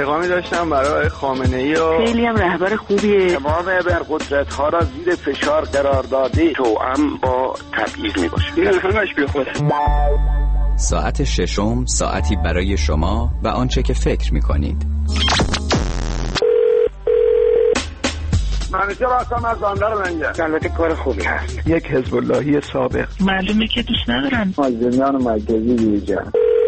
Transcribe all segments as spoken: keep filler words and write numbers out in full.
پیغامی داشتم برای خامنه‌ای و خیلی هم رهبر خوبیه. تمام ابرقدرت‌ها را زیر فشار قرار داده، توأم با تبعیض میباشه. این همش بی خوده. ساعت ششم، ساعتی برای شما و آنچه که فکر می‌کنید. منیجر هستم از بندر منجر. البته کار خوبی هست. یک حزب اللهی سابق. معلومه که دوست ندارن. مازندران مرکزی دیجا.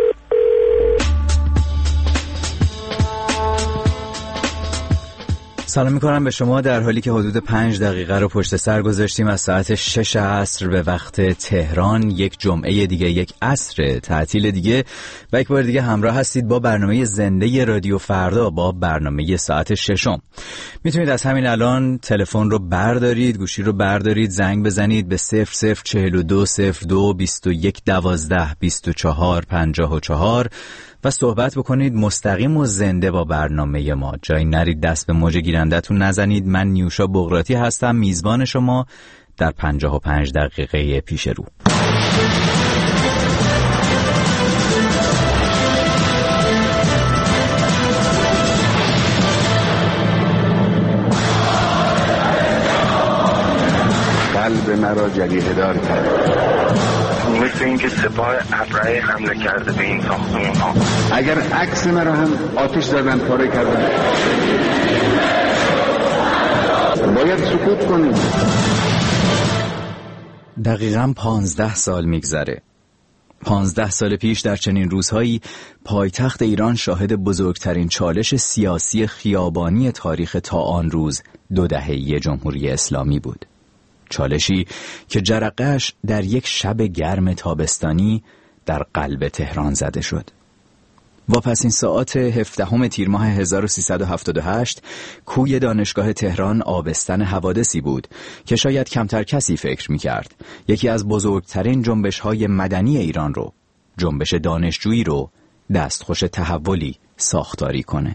سلام میکنم به شما در حالی که حدود پنج دقیقه رو پشت سر گذاشتیم از ساعت شش عصر به وقت تهران. یک جمعه دیگه، یک عصر تعطیل دیگه و یک بار دیگه همراه هستید با برنامه زنده رادیو فردا، با برنامه ساعت ششم. میتونید از همین الان تلفن رو بردارید، گوشی رو بردارید، زنگ بزنید به صفر صفر چهل و دو صفر دو بیست و یک دوازده بیست و چهار پنجاه و چهار و صحبت بکنید مستقیم و زنده با برنامه ما. جایی نرید دست به موج گیرندتون نزنید. من نیوشا بغراتی هستم، میزبان شما در پنجاه و پنج دقیقه پیش رو. قلب مرا جریحه دار کرد، مثل اینکه سپاه ابرهه حمله کرده به این ساختمون ها. اگر عکس مرا هم آتش زدن، پاره کردن، باید سکوت کنیم. دقیقاً پانزده سال میگذره. پانزده سال پیش در چنین روزهایی پایتخت ایران شاهد بزرگترین چالش سیاسی خیابانی تاریخ تا آن روز دو دهه‌ای جمهوری اسلامی بود. چالشی که جرقه‌اش در یک شب گرم تابستانی در قلب تهران زده شد. واپسین ساعات هفدهم تیر ماه هزار و سیصد و هفتاد و هشت کوی دانشگاه تهران آبستن حوادثی بود که شاید کمتر کسی فکر می‌کرد یکی از بزرگترین جنبش‌های مدنی ایران رو، جنبش دانشجویی رو، دستخوش تحولی ساختاری کنه.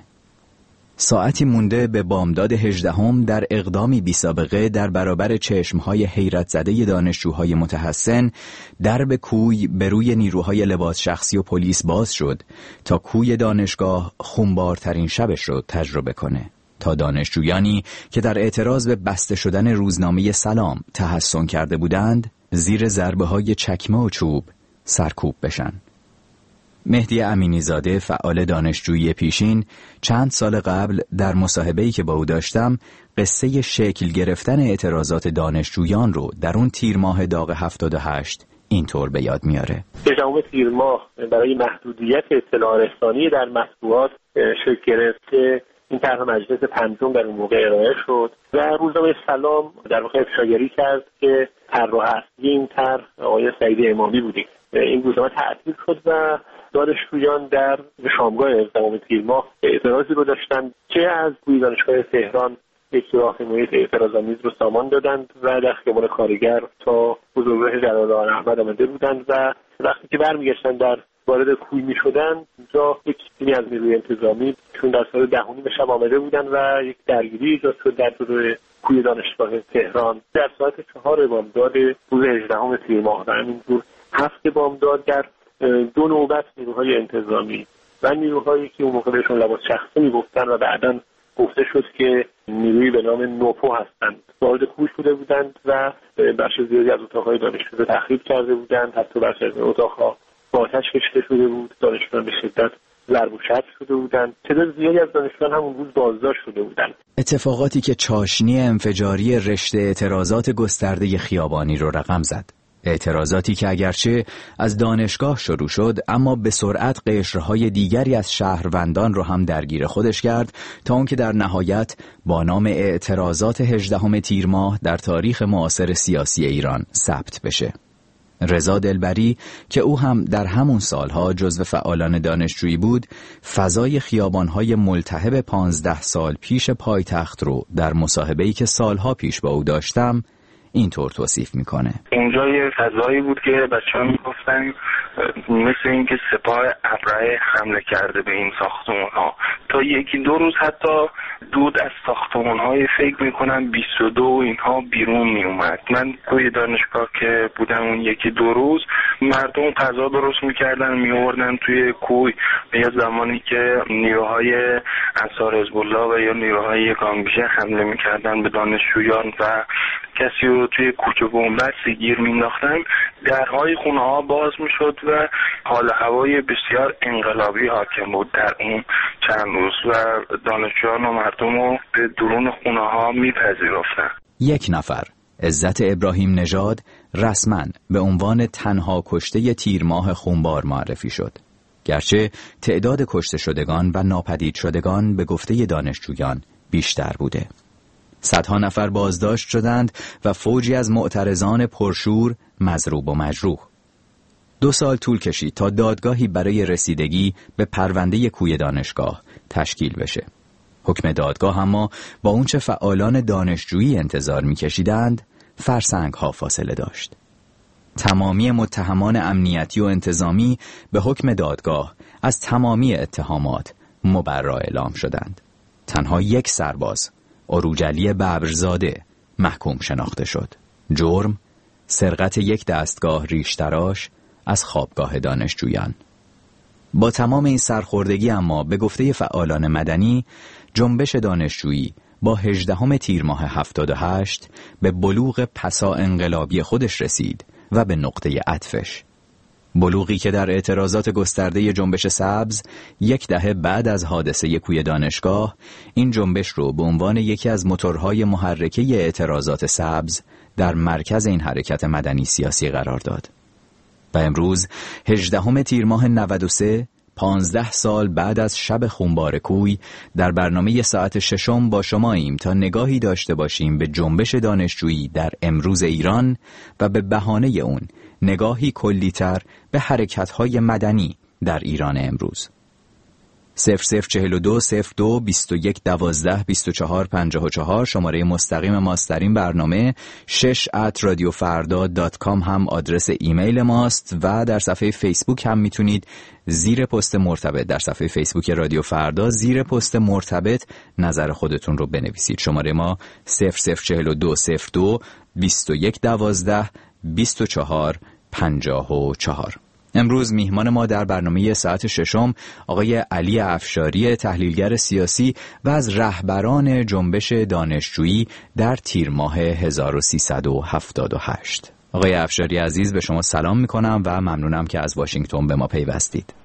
ساعتی مونده به بامداد هجدهم در اقدامی بی سابقه در برابر چشمهای حیرت زده دانشجوهای متحسن، درب کوی به روی نیروهای لباس شخصی و پلیس باز شد تا کوی دانشگاه خونبارترین شبش رو تجربه کنه، تا دانشجویانی که در اعتراض به بسته شدن روزنامه سلام تحسن کرده بودند زیر ضربه های چکمه و چوب سرکوب بشن. مهدی امینی زاده، فعال دانشجویی پیشین، چند سال قبل در مصاحبه‌ای که با او داشتم قصه شکل گرفتن اعتراضات دانشجویان رو در اون تیر ماه داغ هفتاد و هشت اینطور به یاد میاره. هجدهم تیر ماه برای محدودیت اطلاع رسانی در مطبوعات شکل گرفت که این طرح مجلس پنجم در اون موقع ارائه شد و روزنامه سلام در واقع افشاگری کرد که طراح اصلی این طرح آقای سعید امامی بودی. این روزنامه تعطیل شد و دانشجویان در شامگاه هفدهم تیر ماه اعتراضی رو داشتن که از کوی دانشگاه تهران یک سوراخ محیط اعتراض‌آمیز رو سامان دادند و در خیابان کارگر تا بزرگراه جلال احمد آمده بودند و وقتی که برمیگشتن در وارد کوی می‌شدند اونجا یک تیمی از نیروی انتظامی چون در ساعت ده و نیم شب آمده بودند و یک درگیری ایجاد شد در جلوی کوی دانشگاه تهران. در ساعت چهار بامداد روز هجدهم تیر ماه و همینطور هفت بامداد در دو نوبت نیروهای انتظامی و نیروهایی که اون موقع بهشون لباس شخصی میگفتن و بعداً گفته شد که نیروی به نام نوپو هستند وارد کوی شده بودند و بخش زیادی از اتاقهای دانشجو رو تخریب کرده بودند. حتی بخشی از اتاقها با آتش کشیده شده بود، دانشجویان به شدت ضرب و شتم شده بودند. تعداد زیادی از دانشجویان همون روز بازداشت شده بودند. اتفاقاتی که چاشنی انفجاری رشته اعتراضات گسترده خیابانی رو رقم زد. اعتراضاتی که اگرچه از دانشگاه شروع شد اما به سرعت قشرهای دیگری از شهروندان رو هم درگیر خودش کرد تا اون که در نهایت با نام اعتراضات هجدهم تیر ماه در تاریخ معاصر سیاسی ایران ثبت بشه. رضا دلبری که او هم در همون سالها جزو فعالان دانشجویی بود، فضای خیابانهای ملتهب پانزده سال پیش پایتخت رو در مصاحبه‌ای که سالها پیش با او داشتم اینطور توصیف میکنه. اونجا یه فضایی بود که بچه‌ها میگفتن مثل اینکه سپاه ابرهه حمله کرده به این ساختمان ها. تا یکی دو روز حتی دود از ساختمان های فکر میکنم بیست و دو اینها بیرون می اومد. من توی دانشگاه که بودم اون یکی دو روز مردم غذا درست میکردن میوردن توی کوی، یا زمانی که نیروهای انصار حزب الله و یا نیروهای یگانگیشه حمله میکردن به دانشجویان و کسی رو توی کوچه بنبست گیر مینداختن، درهای خونه ها باز میشد و حال هوای بسیار انقلابی حاکم بود در اون چند روز و دانشجویان و مردم رو به درون خونه ها میپذیرفتن. یک نفر، عزت ابراهیم نژاد، رسما به عنوان تنها کشته تیر ماه خونبار معرفی شد. گرچه تعداد کشته شدگان و ناپدید شدگان به گفته دانشجویان بیشتر بوده. صدها نفر بازداشت شدند و فوجی از معترضان پرشور مضروب و مجروح. دو سال طول کشید تا دادگاهی برای رسیدگی به پرونده کوی دانشگاه تشکیل بشه. حکم دادگاه اما با اونچه فعالان دانشجویی انتظار می‌کشیدند فرسنگ ها فاصله داشت. تمامی متهمان امنیتی و انتظامی به حکم دادگاه از تمامی اتهامات مبرا اعلام شدند. تنها یک سرباز، عروج-علی ببرزاده، محکوم شناخته شد. جرم سرقت یک دستگاه ریشتراش از خوابگاه دانشجویان. با تمام این سرخوردگی اما به گفته فعالان مدنی، جنبش دانشجویی با هجدهم تیر ماه هفتاد و هشت به بلوغ پسا انقلابی خودش رسید و به نقطه عطفش. بلوغی که در اعتراضات گسترده جنبش سبز یک دهه بعد از حادثه کوی دانشگاه این جنبش رو به عنوان یکی از موتورهای محرکه اعتراضات سبز در مرکز این حرکت مدنی سیاسی قرار داد. و امروز هجدهم تیر ماه نود و سه، پانزده سال بعد از شب خونبار کوی، در برنامه ساعت ششم با شماییم تا نگاهی داشته باشیم به جنبش دانشجویی در امروز ایران و به بهانه اون نگاهی کلی‌تر به حرکت‌های مدنی در ایران امروز. صفر صفر چهل و دو صفر دو بیست و یک دوازده بیست و چهار پنجاه و چهار شماره مستقیم ماست در این برنامه. شش ات رادیو فردا دات کام هم آدرس ایمیل ماست و در صفحه فیسبوک هم میتونید زیر پست مرتبط در صفحه فیسبوک رادیو فردا زیر پست مرتبط نظر خودتون رو بنویسید. شماره ما صفر صفر چهل و دو صفر دو بیست و یک دوازده بیست و چهار پنجاه و چهار. امروز میهمان ما در برنامه ساعت ششم آقای علی افشاری، تحلیلگر سیاسی و از رهبران جنبش دانشجویی در تیر ماه هزار و سیصد و هفتاد و هشت. آقای افشاری عزیز، به شما سلام میکنم و ممنونم که از واشنگتن به ما پیوستید.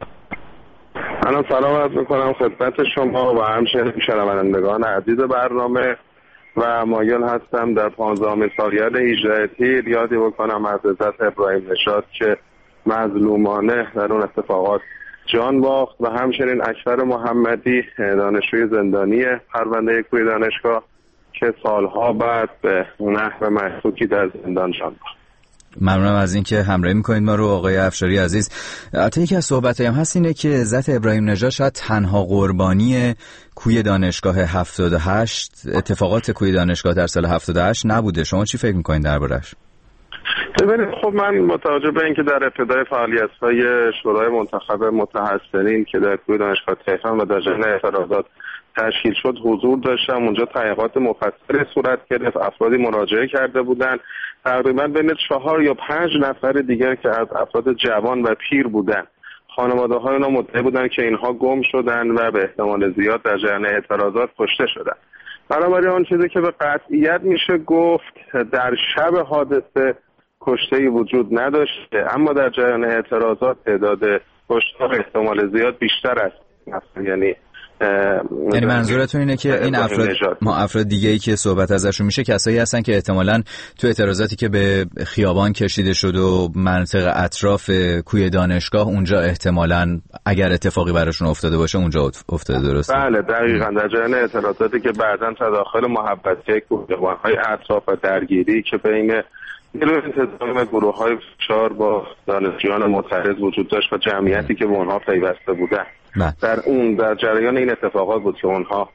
منم سلام عرض میکنم خدمت شما و همچنین شنوندگان عزیز برنامه و مایل هستم در پانزدهمین سالگرد هجده تیر یادی بکنم از عزت ابراهیم نژاد که مظلومانه در اون اتفاقات جان باخت و همچنین اکبر محمدی، دانشجوی زندانی پرونده کوی دانشگاه که سالها بعد به نحو مشکوکی در زندان جان باخت. ممنونم از اینکه همراهی میکنید ما رو آقای افشاری عزیز. البته یکی از صحبتایم هست اینه که عزت ابراهیم نژاد شاید تنها قربانی کوی دانشگاه هفتاد و هشت، اتفاقات کوی دانشگاه در سال هفتاد و هشت نبوده. شما چی فکر میکنید دربارش؟ ببینید، خب من متوجه به اینکه در ابتدای فعالیت‌های شورای منتخب متحسنین که در کوی دانشگاه تهران و در جریان اعتراضات تشکیل شد حضور داشتم. اونجا تحقیقات مفصلی صورت گرفت، افرادی مراجعه کرده بودند، تقریبا بین چهار یا پنج نفر دیگر که از افراد جوان و پیر بودند. خانواده‌های اونا مدعی بودند که اینها گم شدن و به احتمال زیاد در جریان اعتراضات کشته شدند. بنابراین آن چیزی که به قطعیت میشه گفت در شب حادثه کشته‌ای وجود نداشته، اما در جریان اعتراضات تعداد کشته احتمال زیاد بیشتر است. یعنی یعنی منظورتون اینه که این افراد ما افراد دیگه‌ای که صحبت ازشون میشه کسایی هستن که احتمالاً تو اعتراضاتی که به خیابان کشیده شد و منطقه اطراف کوی دانشگاه اونجا احتمالاً اگر اتفاقی براشون افتاده باشه اونجا افتاده. درسته؟ بله دقیقاً. در جریان اعتراضاتی که بعداً تداخل محبتی کوهبان‌های اطراف و درگیری که بین نیروی انتظامی گروه‌های فشار با دانشجویان معترض وجود داشت و جمعیتی که به اونها پیوسته بودن، در اون در جریان این اتفاقات بود که اونها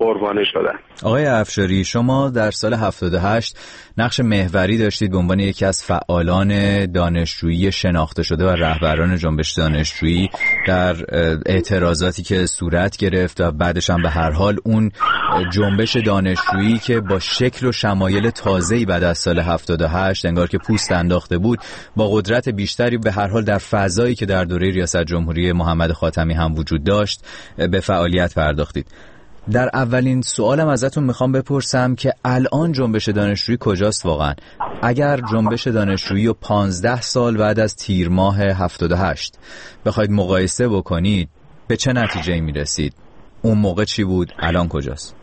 قربانی شدن. آقای افشاری، شما در سال هفتاد و هشت نقش محوری داشتید به عنوان یکی از فعالان دانشجویی شناخته شده و رهبران جنبش دانشجویی در اعتراضاتی که صورت گرفت و بعدش هم به هر حال اون جنبش دانشجویی که با شکل و شمایل تازه‌ای بعد از سال هفتاد و هشت انگار که پوست انداخته بود، با قدرت بیشتری به هر حال در فضایی که در دوره ریاست جمهوری محمد خاتمی هم وجود داشت به فعالیت پرداختید. در اولین سوالم ازتون میخوام بپرسم که الان جنبش دانشجویی کجاست واقعا؟ اگر جنبش دانشجویی و پانزده سال بعد از تیر ماه هفتاد و هشت بخواید مقایسه بکنید به چه نتیجه‌ای میرسید؟ اون موقع چی بود؟ الان کجاست؟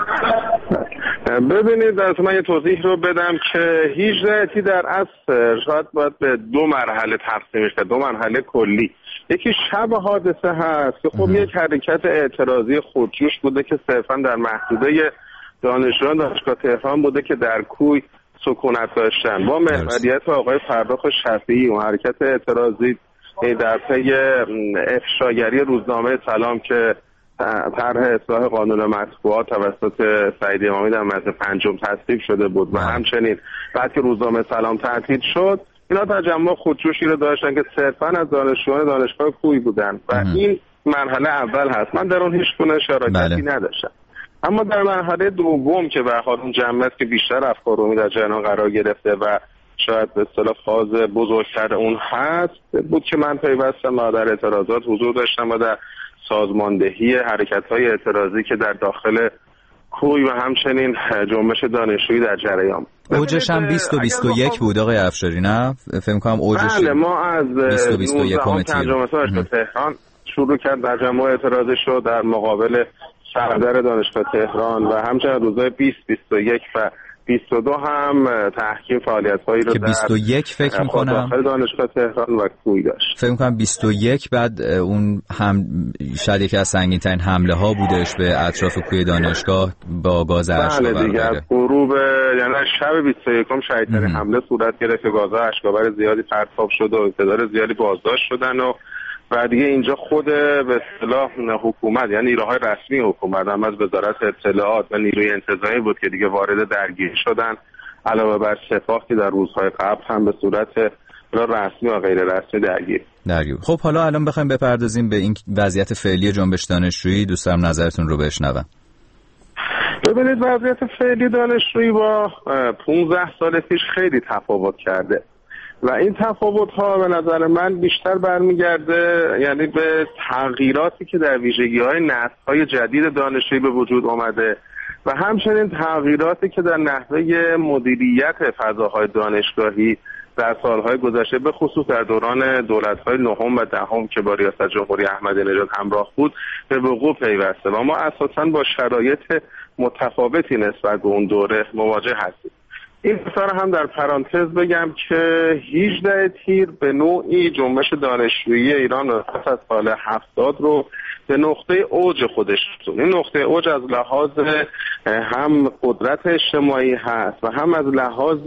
ببینید از من یه توضیح رو بدم که هجده تی در اصل شاید باید به دو مرحله تقسیم شه، دو مرحله کلی. یکی شب حادثه هست که خب یک حرکت اعتراضی خودجوش بوده که صرفا در محدوده دانشجویان دانشگاه تهران بوده که در کوی سکونت داشتن با محوریت آقای فرخ شفیعی. اون حرکت اعتراضی در پی افشاگری روزنامه سلام که طرح اصلاح قانون مطبوعات توسط سعید امامی در مجلس پنجم تصویب شده بود و همچنین بعد که روزنامه سلام تعطیل شد اینا تجمع خودجوشی رو داشتن که صرفا از دانشجویان دانشگاه کوی بودن و این مرحله اول هست. من در اون هیچ گونه شرکتی بله. نداشتم. اما در مرحله دوم که به حال اون جمعیت که بیشتر افکار عمومی در جریان قرار گرفته و شاید به اصطلاح فاز بزرگتر اون هست بود که من پیوستم و در اعتراضات حضور داشتم و در سازماندهی حرکت‌های اعتراضی که در داخل کوی و همچنین جنبش دانشجویی در جریان. اوجش هم بیست و بیست و یک بود آقای افشاری، نه؟ فکر می‌کنم اوجش بله ما از بیست و بیست و یک جمعه دانشگاه تهران شروع کرد در جمع اعتراضی شد در مقابل صدر دانشگاه تهران و همچنین روزهای بیست، بیست و یک و بیست و دو هم تحکیم فعالیت‌هایی رو که بیست و یک فکر می‌کنم داخل دانشگاه تهران و کوی داشت. فکر می‌کنم بیست و یک بعد اون هم شاید یکی از سنگین‌ترین حمله‌ها بودش به اطراف کوی دانشگاه با گاز اشک‌آور. بله دیگه از غروب یعنی شب بیست و یکم شدیدترین حمله صورت گرفت که گاز اشک‌آور زیادی پرتاب شد و تعداد زیادی بازداشت شدن و و دیگه اینجا خود به اصطلاح حکومت یعنی نیروهای رسمی حکومت هم از وزارت اطلاعات و نیروی انتظامی بود که دیگه وارد درگیری شدن، علاوه بر سپاه که در روزهای قبل هم به صورت رسمی و غیر رسمی درگیر درگیر. خب حالا الان بخوایم بپردازیم به این وضعیت فعلی جنبش دانشجویی، دوست دارم نظرتون رو بشنوم. ببینید وضعیت فعلی دانشجویی با پانزده سال پیش خیلی تفاوت کرده و این تفاوت ها به نظر من بیشتر برمیگرده یعنی به تغییراتی که در ویژگی های نسل های جدید دانشجویی به وجود آمده و همچنین تغییراتی که در نحوه مدیریت فضاهای دانشگاهی در سالهای گذشته به خصوص در دوران دولت‌های نهم و دهم که با ریاست جمهوری احمدی نژاد همراه بود به وقوع پیوسته و ما اساساً با شرایط متفاوتی نسبت به اون دوره مواجه هستیم. این بسیار هم در پرانتز بگم که هجده تیر به نوعی جنبش دانشجویی ایران پس از سال هفتاد رو به نقطه اوج خودش رسوند. این نقطه اوج از لحاظ هم قدرت اجتماعی هست و هم از لحاظ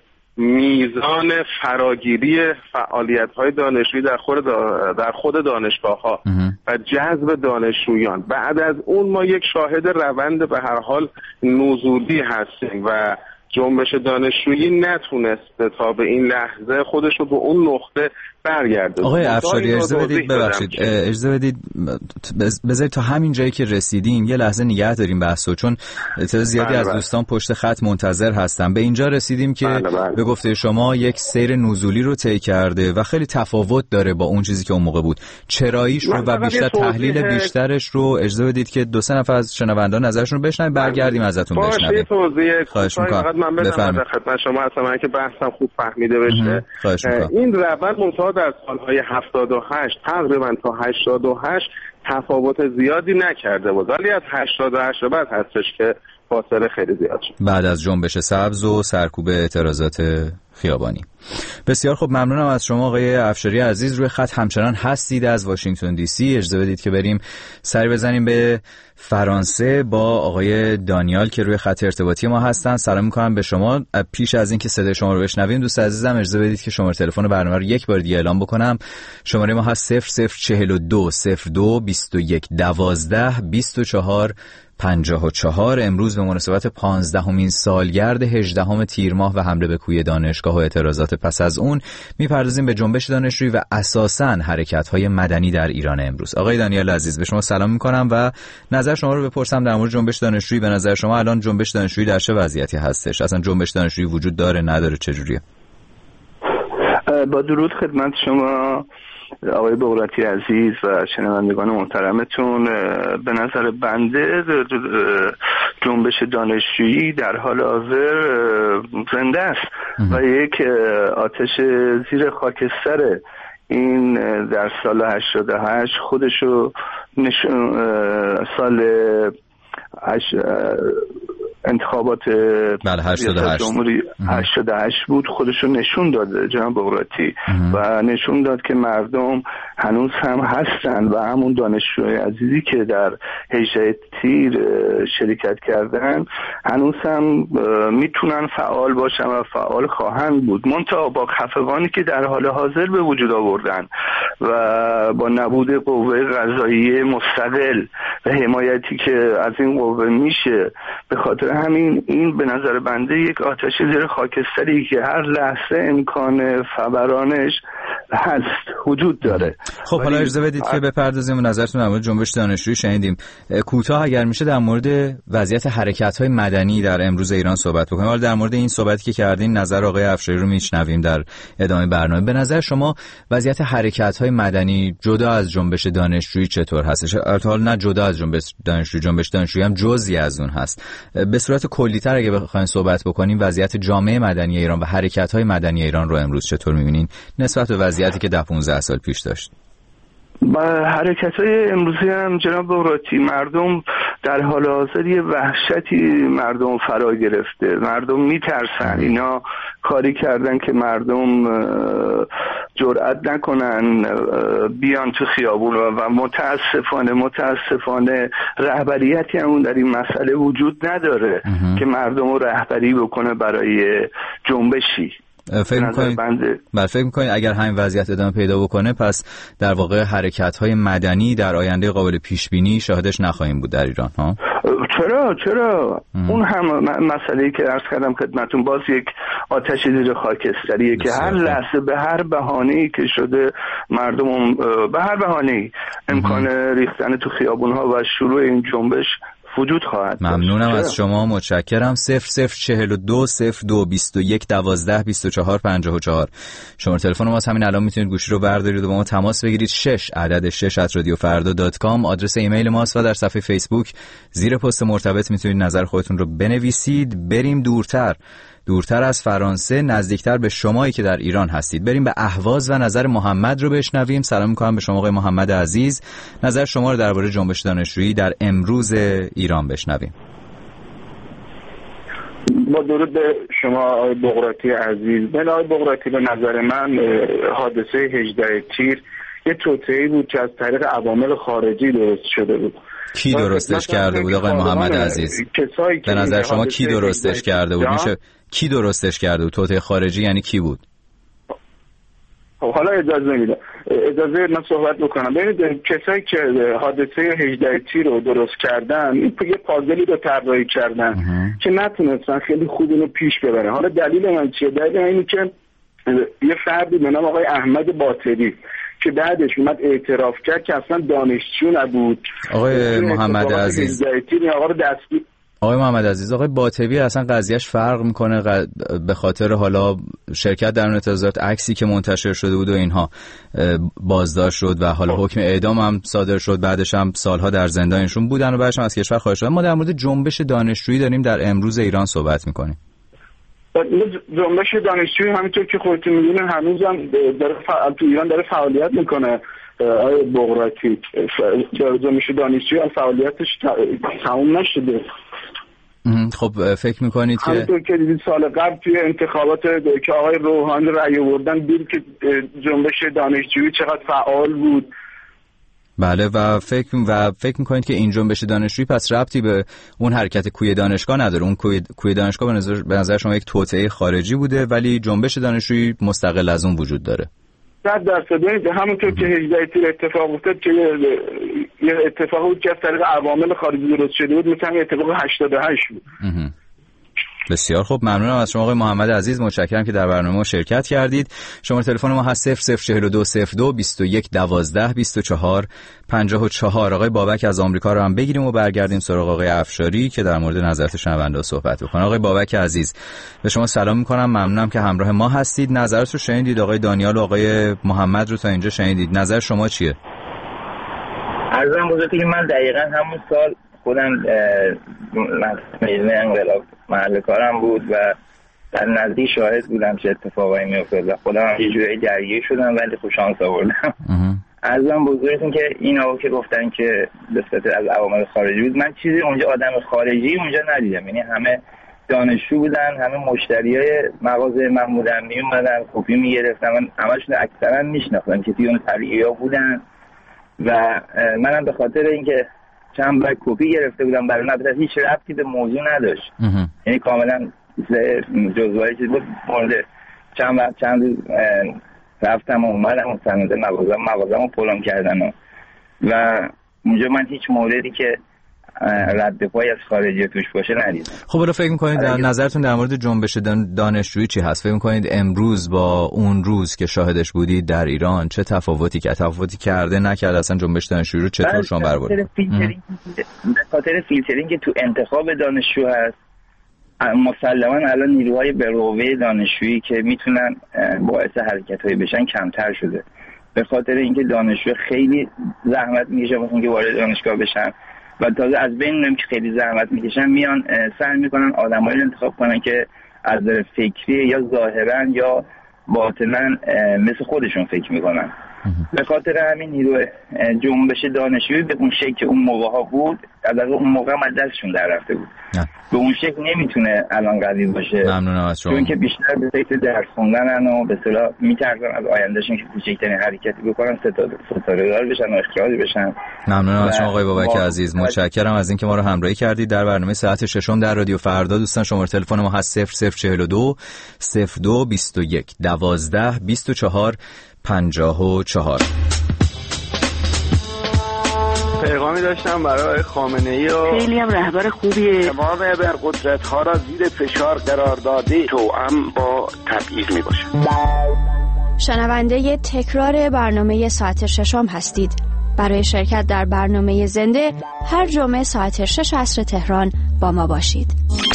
میزان فراگیری فعالیت‌های دانشجویی در خود در خود دانشگاه‌ها و جذب دانشجویان. بعد از اون ما یک شاهد روند به هر حال نزولی هستیم و جنبش دانشجویی نتونسته تا به این لحظه خودش رو به اون نقطه برگرده. آقای افشاری اجازه بدید ببخشید اجازه بدید بذارید تا همین جایی که رسیدیم یه لحظه نگه داریم بحثو، چون تعداد زیادی بله از دوستان پشت خط منتظر هستن. به اینجا رسیدیم که بله بله. به گفته شما یک سیر نزولی رو طی کرده و خیلی تفاوت داره با اون چیزی که اون موقع بود. چراییش رو و بیشتر تحلیل بیشترش رو اجازه بدید که دو سه نفر از شنوندان نظرشون رو بشنویم، برگردیم ازتون بشنویم. خواهش می‌کنم. من بدم خدمت شما اصلا که بحثم خوب فهمیده بشه. این روند منتها در سالهای هفتاد و هشت تقریبا تا هشتاد و هشت تفاوت زیادی نکرده بود، ولی از هشتاد و هشت بعد هستش که فاصله خیلی زیاد شد بعد از جنبش سبز و سرکوب اعتراضات خیابانی. بسیار خوب، ممنونم از شما آقای افشاری عزیز. روی خط همچنان هستید از واشنگتن دی سی. اجازه بدید که بریم سری بزنیم به فرانسه با آقای دانیال که روی خط ارتباطی ما هستن. سلام میکنم به شما. پیش از اینکه صدای شما رو بشنویم دوست عزیزم اجازه بدید که شماره تلفن برنامه رو یک بار دیگه اعلام بکنم. شماره ما هست صفر صفر چهل و دو صفر دو بیست و یک دوازده بیست و چهار پنجاه و چهار. امروز به مناسبت پانزدهمین سالگرد هجدهم تیر ماه و حمله به کوی دانشگاه و اعتراضات پس از اون میپردازیم به جنبش دانشجویی و اساساً حرکت‌های مدنی در ایران امروز. آقای دانیال عزیز، به شما سلام می‌کنم و نظر شما رو بپرسم در مورد جنبش دانشجویی. به نظر شما الان جنبش دانشجویی در چه وضعیتی هستش؟ اصلا جنبش دانشجویی وجود داره، نداره، چجوریه؟ با درود خدمت شما آقای بغراتی عزیز و شنوندگان محترمتون. به نظر بنده جنبش دانشجویی در حال حاضر زنده است و یک آتش زیر خاکستر این در سال هشتاد و هشت خودشو نشون سال انتخابات بله هشتاد و هشت جمهوری هشتاد و هشت بود، خودشو نشون داد جناب بغراتی و نشون داد که مردم هنوز هم هستن و همون دانشجوی عزیزی که در هجده تیر شرکت کردن هنوز هم میتونن فعال باشن و فعال خواهند بود، منتها با خفقانی که در حال حاضر به وجود آوردن و با نبود قوه قضاییه مستقل و حمایتی که از این قوه میشه، به خاطر همین این به نظر بنده یک آتش زیر خاکستری که هر لحظه امکان فورانش هست وجود داره. خب حالا اجازه بدید که بپردازیم نظرتون در مورد جنبش دانشجویی شنیدیم. کوتاه اگر میشه در مورد وضعیت حرکت‌های مدنی در امروز ایران صحبت بکنیم. حالا در مورد این صحبتی که کردین نظر آقای افشاری رو میشنویم در ادامه برنامه. به نظر شما وضعیت حرکت‌های مدنی جدا از جنبش دانشجویی چطور هستش؟ البته نه جدا از جنبش دانشجویی، جنبش دانشجویی هم جزئی از اون هست. به صورت کلی‌تر اگه بخوایم صحبت بکنیم وضعیت جامعه مدنی ایران و حرکت‌های مدنی ایران رو امروز چطور می‌بینین نسبت به وضعیتی که ده پانزده سال پیش داشت؟ با حرکت‌های امروزی هم جناب بغراتی مردم در حال حاضر یه وحشتی مردم فرا گرفته، مردم میترسن. اینا کاری کردن که مردم جرئت نکنن بیان تو خیابون و متاسفانه متاسفانه رهبریتی همون در این مسئله وجود نداره که مردم رو رهبری بکنه برای جنبشی. فکر می‌کنید بله فکر می‌کنید اگر همین وضعیت ادامه پیدا بکنه پس در واقع حرکت‌های مدنی در آینده قابل پیش‌بینی شاهدش نخواهیم بود در ایران ها؟ چرا چرا ام. اون هم مسئله‌ای که عرض کردم خدمتتون باز یک آتش زیر خاکستریه که هر لحظه به هر بهانه‌ای که شده مردم به هر بهانه‌ای امکان ریختن تو خیابون‌ها و شروع این جنبش وجود خواهد. ممنونم از شما، متشکرم. صفر صفر چهل و دو صفر دو بیست و یک دوازده بیست و چهار پنجاه و چهار شماره تلفن ماست. همین الان میتونید گوشی رو بردارید و با ما تماس بگیرید. شش عدد شش ات رادیو فردا دات کام آدرس ایمیل ماست و در صفحه فیسبوک زیر پست مرتبط میتونید نظر خودتون رو بنویسید. بریم دورتر دورتر از فرانسه، نزدیکتر به شمایی که در ایران هستید. بریم به اهواز و نظر محمد رو بشنویم. سلام می‌کنم به شما آقای محمد عزیز. نظر شما رو درباره جنبش دانشجویی در امروز ایران بشنویم. با درود به شما آقای بغراتی عزیز. من آقای بغراتی به نظر من حادثه هجده تیر یه توطئه‌ای بود که از طریق عوامل خارجی درست شده بود. کی درستش کرده بود آقای محمد عزیز؟ به نظر شما کی درستش کرده بود؟ میشه کی درستش کرده بود؟ توطئه خارجی یعنی کی بود؟ خب حالا اجازه میدم اجازه من صحبت بکنم. ببینید کسایی که حادثه هجده تیر رو درست کردن این یه پازلی رو طراحی کردن که نتونستن خیلی خوب اینو پیش ببرن. حالا دلیل من چیه؟ دلیل اینه که یه فردی به نام آقای احمد باطلی که بعدش اومد اعتراف کرد که اصلا دانشجو نبود. آقای محمد عزیز آقا رو دستگیر آقای محمد عزیز آقای باطبی اصلا قضیهش فرق میکنه به خاطر حالا شرکت در اون اعتراضات، عکسی که منتشر شده بود و اینها بازداشت شد و حالا حکم اعدام هم صادر شد، بعدش هم سالها در زندانشون بودن و بعدش هم از کشور خارج شدن. ما در مورد جنبش دانشجویی داریم در امروز ایران صحبت میکنیم. جنبش دانشجویی همینطور که خودتون میدونین هنوزم داره فعال تو ایران داره فعالیت میکنه. آقای بغراتی جنبش دانشجویی فعالیتش تموم نشده. خب فکر میکنید که همونطور که دیدید سال قبل توی انتخابات که آقای روحانی رأی آوردن دید که جنبش دانشجویی چقدر فعال بود. بله و فکر و فکر میکنید که این جنبش دانشجویی پس ربطی به اون حرکت کوی دانشگاه نداره؟ اون کوی, کوی دانشگاه به نظر به نظر شما یک توطئه خارجی بوده ولی جنبش دانشجویی مستقل از اون وجود داره. صد درصد. همونطور که هجده تیر اتفاق افتاد که یه اتفاق بود که از طریق عوامل خارجی درست شده بود، مثلا اتفاق هشتاد و هشت بود. بسیار خوب، ممنونم از شما آقای محمد عزیز، متشکرم که در برنامه ما شرکت کردید. شماره تلفن ما هست صفر صفر چهل و دو صفر دو بیست و یک دوازده بیست و چهار پنجاه و چهار. آقای بابک از آمریکا رو هم بگیریم و برگردیم سراغ آقای افشاری که در مورد نظرات شنونده صحبت بکنه. آقای بابک عزیز، به شما سلام می‌کنم، ممنونم که همراه ما هستید. نظرات رو شنیدید، آقای دانیال و آقای محمد رو تا اینجا شنیدید، نظر شما چیه؟ عرضم بزرگی که من دقیقاً همون سال خودم میزنه انقلاب محل کارم بود و در نزدیک شاهد بودم چه اتفاقایی میافتاد و خودم هم یه جوری درگیر شدم ولی خوب شانس آوردم. عرضم بزرگتون که اینا که گفتن که به صورت از عوامل خارجی بود، من چیزی اونجا آدم خارجی اونجا ندیدم، یعنی همه دانشجو بودن، همه مشتریای مغازه محمود امینی اومدن کپی میگرفتن، من همشون اکثرا میشناختم که اون طریقیا بودن و منم به خاطر اینکه چند بار کپی گرفته بودم برای نبودن هیچ ربطی به موضوع نداشت، یعنی کاملا جزوهای چیز بود. مورد چند وقت چند روز رفتم و اومدم و سنده مغازم مغازم رو پلم کردن و, و اونجا من هیچ موردی که رد پای از خارجی توش باشه ندیدم. خب حالا فکر می‌کنید در نظرتون در مورد جنبش دانشجویی چی هست؟ فکر می‌کنید امروز با اون روز که شاهدش بودید در ایران چه تفاوتی که تفاوتی کرده نکرده؟ اصلا جنبش دانشجویی رو چطور شما برآورد؟ به خاطر فیلترینگ که تو انتخاب دانشجو هست، مسلماً الان نیروهای بالقوه دانشجویی که میتونن باعث حرکت‌های بشن کمتر شده، به خاطر اینکه دانشجو خیلی زحمت می‌کشن واسه اینکه وارد دانشگاه بشن و تازه از بین اونم که خیلی زحمت میکشن میان سعی میکنن آدمایی رو انتخاب کنن که از نظر فکری یا ظاهرا یا باطنا مثل خودشون فکر میکنن. به خاطر همین نیرو جنبش دانشجویی به اون شکل که اون موقع ها بود از اون موقع هم دستشون در رفته بود، به اون شکل نمیتونه الان قوی باشه. ممنونم از شما. چون که بیشتر به فکر درس خوندنن و به اصطلاح میترسن از آیندهشون که کوچکترین حرکتی بکنن ستاره دار بشن و اختیار بشن. ممنونم از شما آقای بابک عزیز، متشکرم از اینکه ما رو همراهی کردید در برنامه ساعت ششم در رادیو فردا. دوستان شماره تلفن ما هست صفر صفر چهل و دو صفر دو بیست و یک دوازده بیست و چهار پنجاه و چهار. پیغامی داشتم برای خامنه‌ای و خیلی هم رهبر خوبیه، تمام ابرقدرت‌ها را زیر فشار قرار داده، توأم با تبعیض میباشه. شنونده تکرار برنامه ساعت ششم هستید. برای شرکت در برنامه زنده هر جمعه ساعت شش عصر تهران با ما باشید.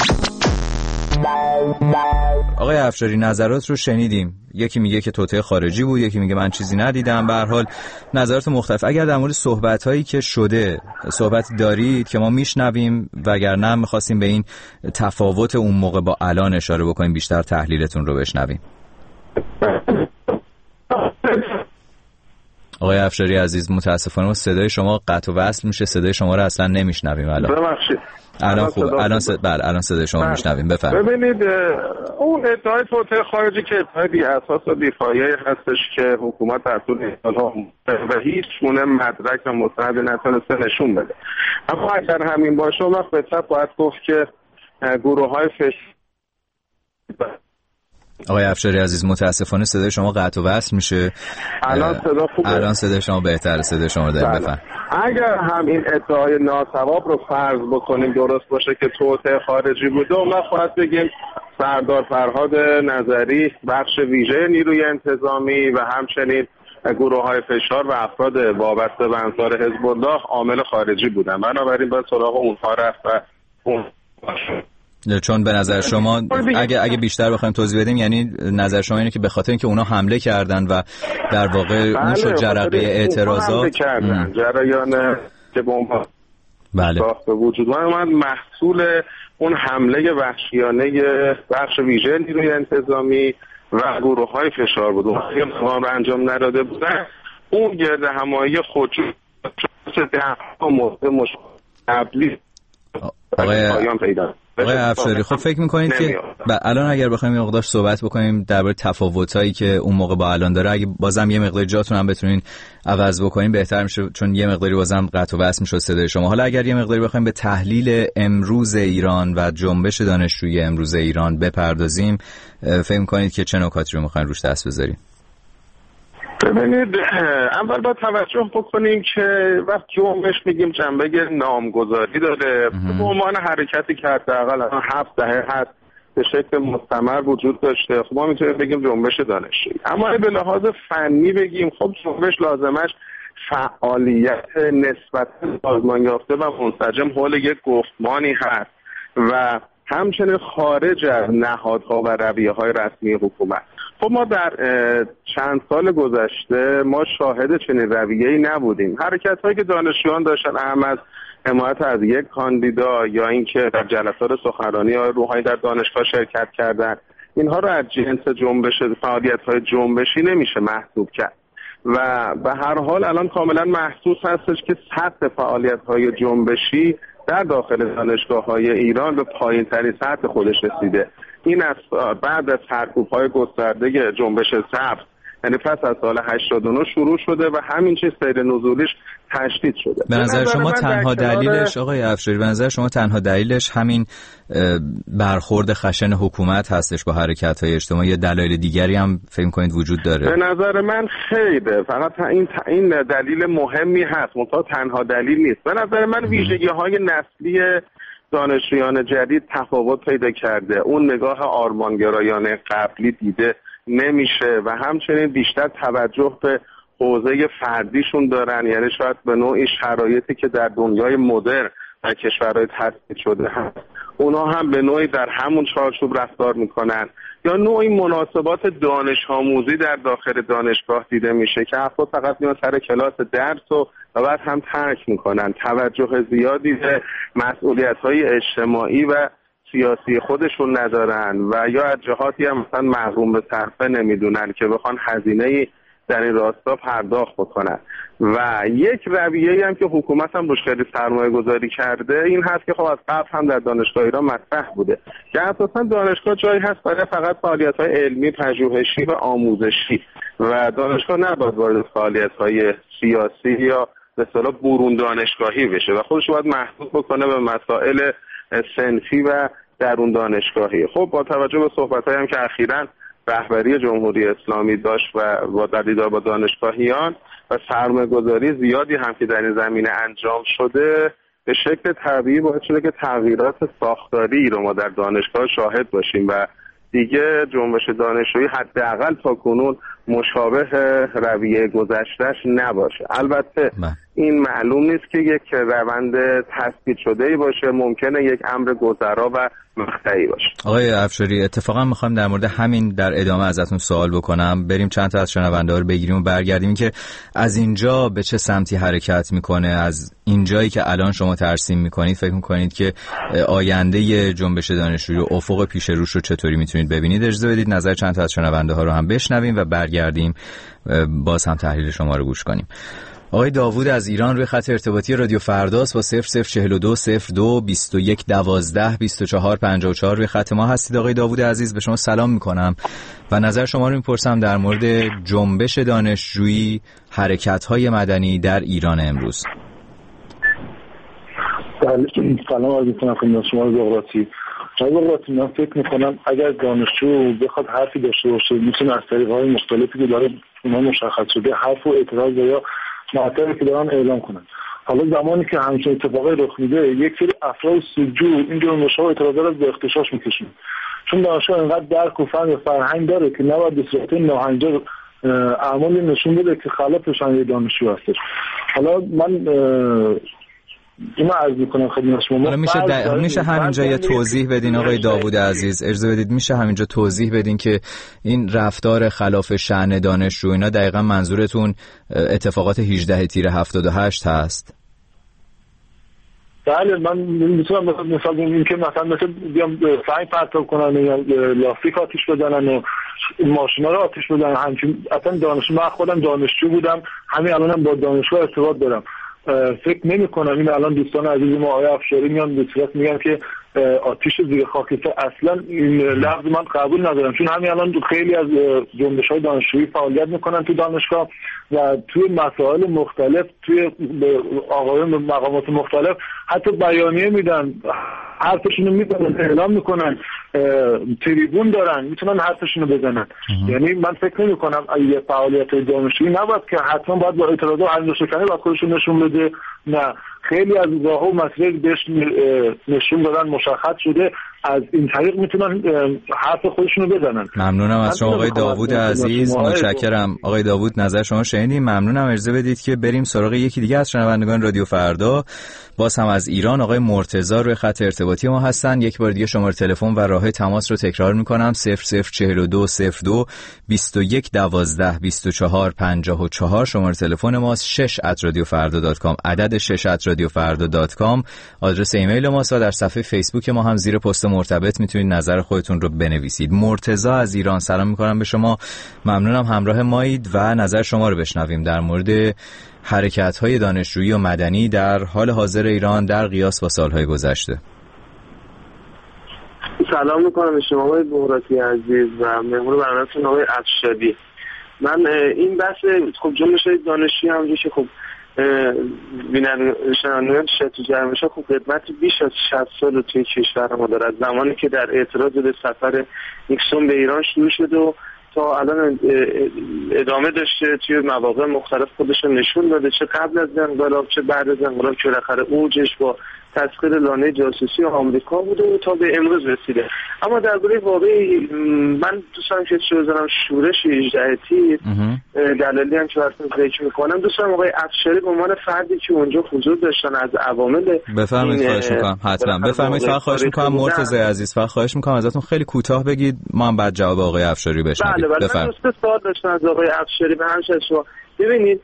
آقای افشاری، نظرات رو شنیدیم، یکی میگه که توطئه خارجی بود، یکی میگه من چیزی ندیدم. به هر حال نظرات مختلف. اگر در مورد صحبت‌هایی که شده صحبت دارید که ما میشنویم، وگرنه می‌خواستیم به این تفاوت اون موقع با الان اشاره بکنیم، بیشتر تحلیلتون رو بشنویم. آقای افشاری عزیز، متاسفانه صدای شما قطع و وصل میشه، صدای شما رو اصلا نمیشنویم الان. ببخشید. الان خوب، الان صد... بله الان صدای شما میشنویم، بفرمایید. ببینید اون ادعای توطئه خارجی که ادعای بی اساس و بی‌پایه هستش که حکومت در طول این سال‌ها و هیچ گونه مدرک و مستند نتونسته نشون بده. اما اگر همین باشه اون وقت بهتر باید گفت که گروه‌های فش آقای افشاری عزیز، متاسفانه صدای شما قطع و وصل میشه. الان صدا خوبه؟ الان صدای شما بهتره، صدای شما رو داریم. بفرمایید. اگر هم این ادعای ناصواب رو فرض بکنیم درست باشه که توطئه خارجی بوده، اون وقت باید بگیم سردار فرهاد نظری بخش ویژه نیروی انتظامی و همچنین گروه‌های فشار و افراد وابسته به انصار حزب الله عامل خارجی بودن. بنابراین باید سراغ اونها رفت و اون چون به نظر شما اگه اگه بیشتر بخوایم توضیح بدیم، یعنی نظر شما اینه که به خاطر اینکه اونا حمله کردن و در واقع اون شد جرقه اعتراضات کردن، جریان که بمب بله به وجود اومد محصول اون حمله وحشیانه بخش ویژه نیروی انتظامی و گروه‌های فشار بود. اون رو انجام نداده بودن، اون گرد همایی خودجو ده موضوع مشابه آقای آقای افشاری، خب فکر میکنید که الان اگر بخوایم یه مقدار صحبت بکنیم درباره تفاوتایی که اون موقع با الان داره، اگه بازم یه مقدار جاتون هم بتونین عوض بکنین بهتر میشه، چون یه مقداری بازم قطع و وصل میشد صدای شما. حالا اگر یه مقداری بخوایم به تحلیل امروز ایران و جنبش دانشجویی امروز ایران بپردازیم، فکر میکنید که چه نکاتی رو میخواین روش دست بذاریم؟ ببینید اول با توجه بکنیم که وقت جنبش میگیم جنبه نامگذاری داره، به عنوان حرکتی که حداقل هفت دهه هست به شکل مستمر وجود داشته. خب ما میتونیم بگیم جنبش دانشجویی. اما به لحاظ فنی بگیم خب جنبش لازمش فعالیت نسبت سازمان یافته و منسجم حول یک گفتمانی هست و همچنین خارج از نهادها و رویه‌های رسمی حکومت. خب ما در چند سال گذشته ما شاهد چنین رویه‌ای نبودیم. حرکت‌هایی که دانشجویان داشتن اهم از حمایت از یک کاندیدا یا اینکه در جلسات سخنرانی یا روحانی در دانشگاه شرکت کردن، اینها رو از جنس جنبش فعالیت‌های جنبشی نمیشه محسوب کرد و به هر حال الان کاملا محسوس هستش که سطح فعالیت‌های جنبشی در داخل دانشگاه‌های ایران به پایین‌ترین سطح خودش رسیده. این از بعد از سرکوب‌های گسترده جنبش سبز، یعنی پس از سال هشتاد و نه شروع شده و همین چیز سیر نزولیش تشدید شده. به نظر شما تنها دلیلش آقای افشاری، به نظر شما تنها دلیلش همین برخورد خشن حکومت هستش با حرکت‌های اجتماعی یا دلایل دیگری هم فکر کنید وجود داره؟ به نظر من خیره، فقط این این دلیل مهمی هست، منتها تنها دلیل نیست. به نظر من ویژگی‌های نسلی دانشجویان جدید تفاوت پیدا کرده. اون نگاه آرمانگرایانه قبلی دیده نمیشه و همچنین بیشتر توجه به حوزه فردیشون دارن، یعنی شاید به نوعی شرایطی که در دنیای مدرن و کشورهای تثبیت شده هست اونا هم به نوعی در همون چارچوب رفتار میکنن، یا نوعی مناسبات دانش آموزی در داخل دانشگاه دیده میشه که افراد فقط میان سر کلاس درس و بعد هم ترک میکنن، توجه زیادی به مسئولیت‌های اجتماعی و سیاسی خودشون ندارن و یا از جهاتی هم مثلا محروم به صرفه نمیدونن که بخوان هزینه‌ای در این راستا پرداخت بکنن. و یک رویه‌ای هم که حکومت هم روش خیلی سرمایه گذاری کرده این هست که خب از قبل هم در دانشگاه ایران مطرح بوده که اساسا دانشگاه جایی هست برای فقط فعالیت‌های علمی، پژوهشی و آموزشی و دانشگاه نباید وارد فعالیت‌های سیاسی یا به اصطلاح برون دانشگاهی بشه و خودش باید محدود بکنه به مسائل صنفی و درون دانشگاهی. خب با توجه به صحبت‌هایی هم که اخیراً رهبری جمهوری اسلامی داشت و با در دیدار با دانشگاهیان و سرمایه‌گذاری زیادی هم که در این زمینه انجام شده، به شکل طبیعی باعث شده که تغییرات ساختاری رو ما در دانشگاه شاهد باشیم و دیگه جنبش دانشجویی حداقل تا کنون مشابه رویه گذشتهش نباشه. البته من. این معلوم نیست که یک روند تثبیت شده‌ای باشه، ممکنه یک امر گذرا و مقطعی باشه. آقای افشاری اتفاقا می‌خوایم در مورد همین در ادامه ازتون سوال بکنم، بریم چند تا از شنونده‌ها رو بگیریم و برگردیم که از اینجا به چه سمتی حرکت میکنه، از اینجایی که الان شما ترسیم میکنید فکر میکنید که آینده جنبش دانشجویی و افق پیش روش رو چطوری میتونید ببینید؟ اجازه بدید نظر چند تا از شنونده‌ها رو هم بشنویم و برگردیم باز هم تحلیل شما رو گوش کنیم. آقای داوود از ایران روی خط ارتباطی رادیو فرداست با صفر صفر چهل و دو صفر دو بیست و یک دوازده بیست و چهار پنجاه و چهار روی خط ما هستید. آقای داوود عزیز به شما سلام میکنم و نظر شما رو میپرسم در مورد جنبش دانشجویی، حرکت‌های مدنی در ایران امروز. سلام عرض می‌کنم خدمت شما بقراتی. آقای بقراتی من فکر میکنم اگر دانشجو بخواد حرفی داشته باشه میتونه از طریق‌های مختلفی که داره اونها مشخص شده حرف و اعتراض یا مطلبی که دارن اعلام کنن. حالا زمانی که همچین اتفاقی رخ میده یک سری افراد سوجو این جنبش‌ها و اعتراضات رو به اغتشاش میکشن، چون دانشجو اینقدر درک و فهم و فرهنگ داره که نباید به صورت ناهنجار اعمالی نشون بده که خلاف شأن دانشجو هستش. حالا من اینو عرض می‌کنم خدمت شما. حالا میشه د... میشه همینجا یه توضیح بدین آقای داوود عزیز، اجازه بدید میشه همینجا توضیح بدین که این رفتار خلاف شأن دانشجو اینا دقیقاً منظورتون اتفاقات هجده تیر هفتاد و هشت هست؟ بله، من میتونم مثلا این که مثلا مثل بیام سنگ پرتاب کنن یا لاستیک آتیش بزنن و ماشینا رو آتیش بزنن، همچین اصلا دانشجو، من خودم دانشجو بودم، همین الانم با دانشگاه ارتباط دارم. فکر نمی کنم این الان دوستان عزیز ما آقای افشاری میان به صورت میگن که آتیش زیر خاکستر، اصلا این لفظ من قبول ندارم، چون همین الان خیلی از جنبش‌های دانشجویی فعالیت میکنن تو دانشگاه و توی مسائل مختلف، توی آقایون به مقامات مختلف حتی بیانیه میدن، حرفشونو میزنن، اعلام میکنن، تریبون دارن، میتونن حرفشونو بزنن. یعنی من فکر نمی کنم یه فعالیت دانشجویی نباید که حتما باید با اعتراضات علیرضاشکری باید خودشون نشون بده. نه، خیلی از راه و مسائل بهش نشون دادن، مشخص شده، از این طریق میتونن حرف خودشونو بزنن. ممنونم از شما آقای داوود عزیز، متشکرم. آقای داوود نظر شما شنیدیم، ممنونم. اجازه بدید که بریم سراغ یکی دیگه از شنوندگان رادیو فردا، باز هم از ایران. آقای مرتضی روی خط ارتباطی ما هستن. یک بار دیگه شماره تلفن و راه تماس رو تکرار میکنم: صفر صفر چهل و دو صفر دو بیست و یک دوازده بیست و چهار پنجاه و چهار. شماره تلفن ماست. شش ات رادیو فردا دات کام، عدد شش ات رادیو فردا دات کام آدرس ایمیل ماست و در صفحه فیسبوک ما هم زیر پست مرتبط میتونید نظر خودتون رو بنویسید. مرتضی از ایران، سلام میکنم به شما، ممنونم همراه مایید و نظر شما رو بشنویم در مورد حرکت‌های دانشجویی و مدنی در حال حاضر ایران در قیاس با سالهای گذشته. سلام میکنم به شما آقای بغراتی عزیز و مهمون برنامه‌تون آقای افشاری. من این بحث خب جنبش دانشجویی همونجوری که خب بینن شنوندگان تو جمعش خب خدمت بیش از شصت سال توی کشور ما داره، از زمانی که در اعتراض به سفر نیکسون به ایران شروع شد و تا الان ادامه داشته، توی مواقع مختلف خودش نشون داده، چه قبل از انقلاب چه بعد از انقلاب، که بالاخره اوجش با تسخیر لانه جاسوسی آمریکا بوده و تا به امروز رسیده. اما درباره واقعی من دوست دارم که چه بزنم شورش هجده تیر، دلالی هم که براتون ذکر میکنم، دوست دارم آقای افشاری به عنوان فردی که اونجا حضور داشتن از عوامل بفرمایید. خواهش میکنم حتما بفرمایید. فقط خواهش میکنم مرتضی عزیز، فقط خواهش میکنم ازتون خیلی کوتاه بگید، ما هم بعد جواب آقای افشاری بشنویم. بله بله، من دوست سوال داشتم از آقای افشاری به همش شما. ببینید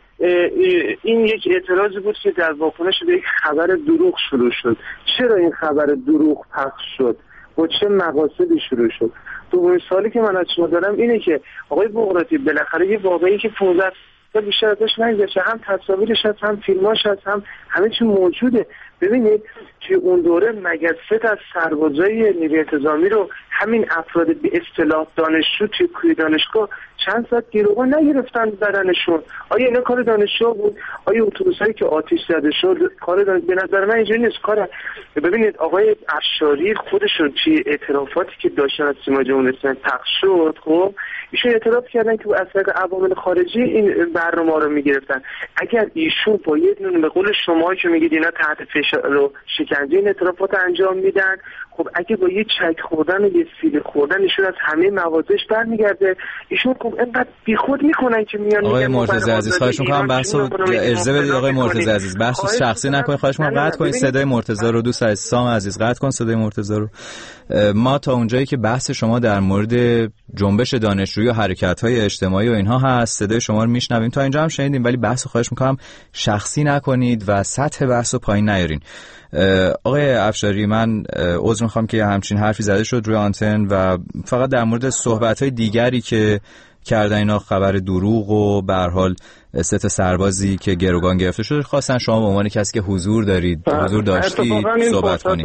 این یک اعتراضی بود که در واکنش به یک خبر دروغ شروع شد. چرا این خبر دروغ پخش شد؟ با چه مقاصدی شروع شد؟ دومین سوالی که من از شما دارم اینه که آقای بغراتی بالاخره یه واقعی که پانزده سال بیشتر ازش نگذشته، هم تصاویرش هست، هم فیلماش هست، هم همه چی موجوده. ببینید که اون دوره مگر سه تا از سربازای نیروی انتظامی رو همین افراد به اصطلاح دانشجو توی کوی دانشگاه چند ساعت گروگان نگرفتن بدنشون؟ آیا اینا کار دانشجو بود؟ آیا اتوبوسایی که آتش زده شد کار دانش؟ به نظر من اینجوری نیست. کار ببینید آقای افشاری خودشون توی اعترافاتی که داشتن از سیما جمهوری اسلامی پخش شد، خب ایشون اعتراف کردن که از طریق عوامل خارجی این برنامه رو میگرفتن. اگر ایشون با یه دونه به قول شما که میگید اینا تحت فشار و شکنجه این اعترافات انجام میدن، خب اگه با یه چک خوردن و یه سیلی خوردن ایشون از همه موازش برمیگرده، ایشون خب اینقدر بیخود میکنن که میان. آقای مرتضی عزیز خواهش میکنم بحثو اجازه بدید. آقای مرتضی عزیز بحثو شخصی نکنید، خواهش میکنم قطع کنید صدای مرتضی رو. دوست عزیز سام عزیز قطع کن صدای مرتضی رو. ما تا اونجایی که بحث شما در مورد جنبش دانشجویی و حرکت‌های اجتماعی و اینها هست صدای شما رو میشنویم، تا اینجا هم شنیدیم، ولی بحثو خواهش میکنم شخصی نکنید و سطح بحثو پایین نیارین. آقای افشاری، من عذر میخوام که همچین حرفی زده شد روی آنتن و فقط در مورد صحبت‌های دیگری که کردن اینا خبر دروغ و به هر حال سه تا سربازی که گروگان گرفته شده خواستن شما به عنوان کسی که حضور دارید حضور داشتید صحبت کنید.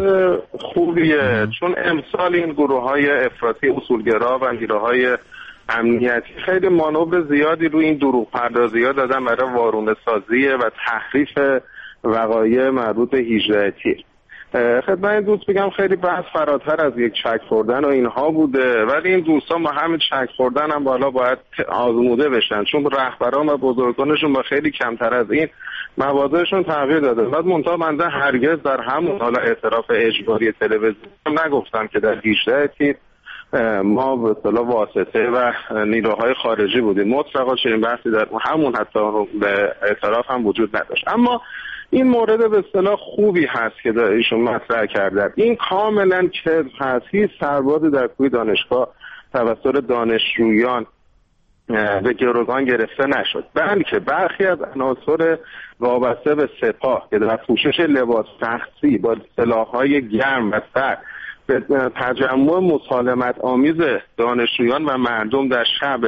خوبیه چون امسال این گروه‌های افراطی اصولگرا و نیروهای امنیتی خیلی مانور زیادی روی این دروغ پردازی‌ها دادن برای وارونه سازی و تحریف وقایع مربوط به هجده تیر. خدمت دوست بگم خیلی بحث فراتر از یک چک خوردن و اینها بوده، ولی این دوستان با همین چک خوردن هم بالا باید آزموده بشن، چون رهبران و بزرگانشون با خیلی کمتر از این موازهشون تغییر داده. بعد منتها بنده هرگز در همون حالا اعتراف اجباری تلویزیون نگفتم که در هجده تیر ما به اصطلاح واسطه و نیروهای خارجی بودیم. مطلقا چنین بحثی در همون حتی به اعتراف هم وجود نداشت. اما این مورد به اصطلاح خوبی هست که ایشون مطرح کردن. این کاملا کذب هست. هیچ سربازی در کوی دانشگاه توسط دانشجویان به گروگان گرفته نشد، بلکه برخی از عناصر وابسته به سپاه که در پوشش لباس شخصی با سلاح‌های گرم و سرد به تجمع مسالمت آمیز دانشجویان و مردم در شب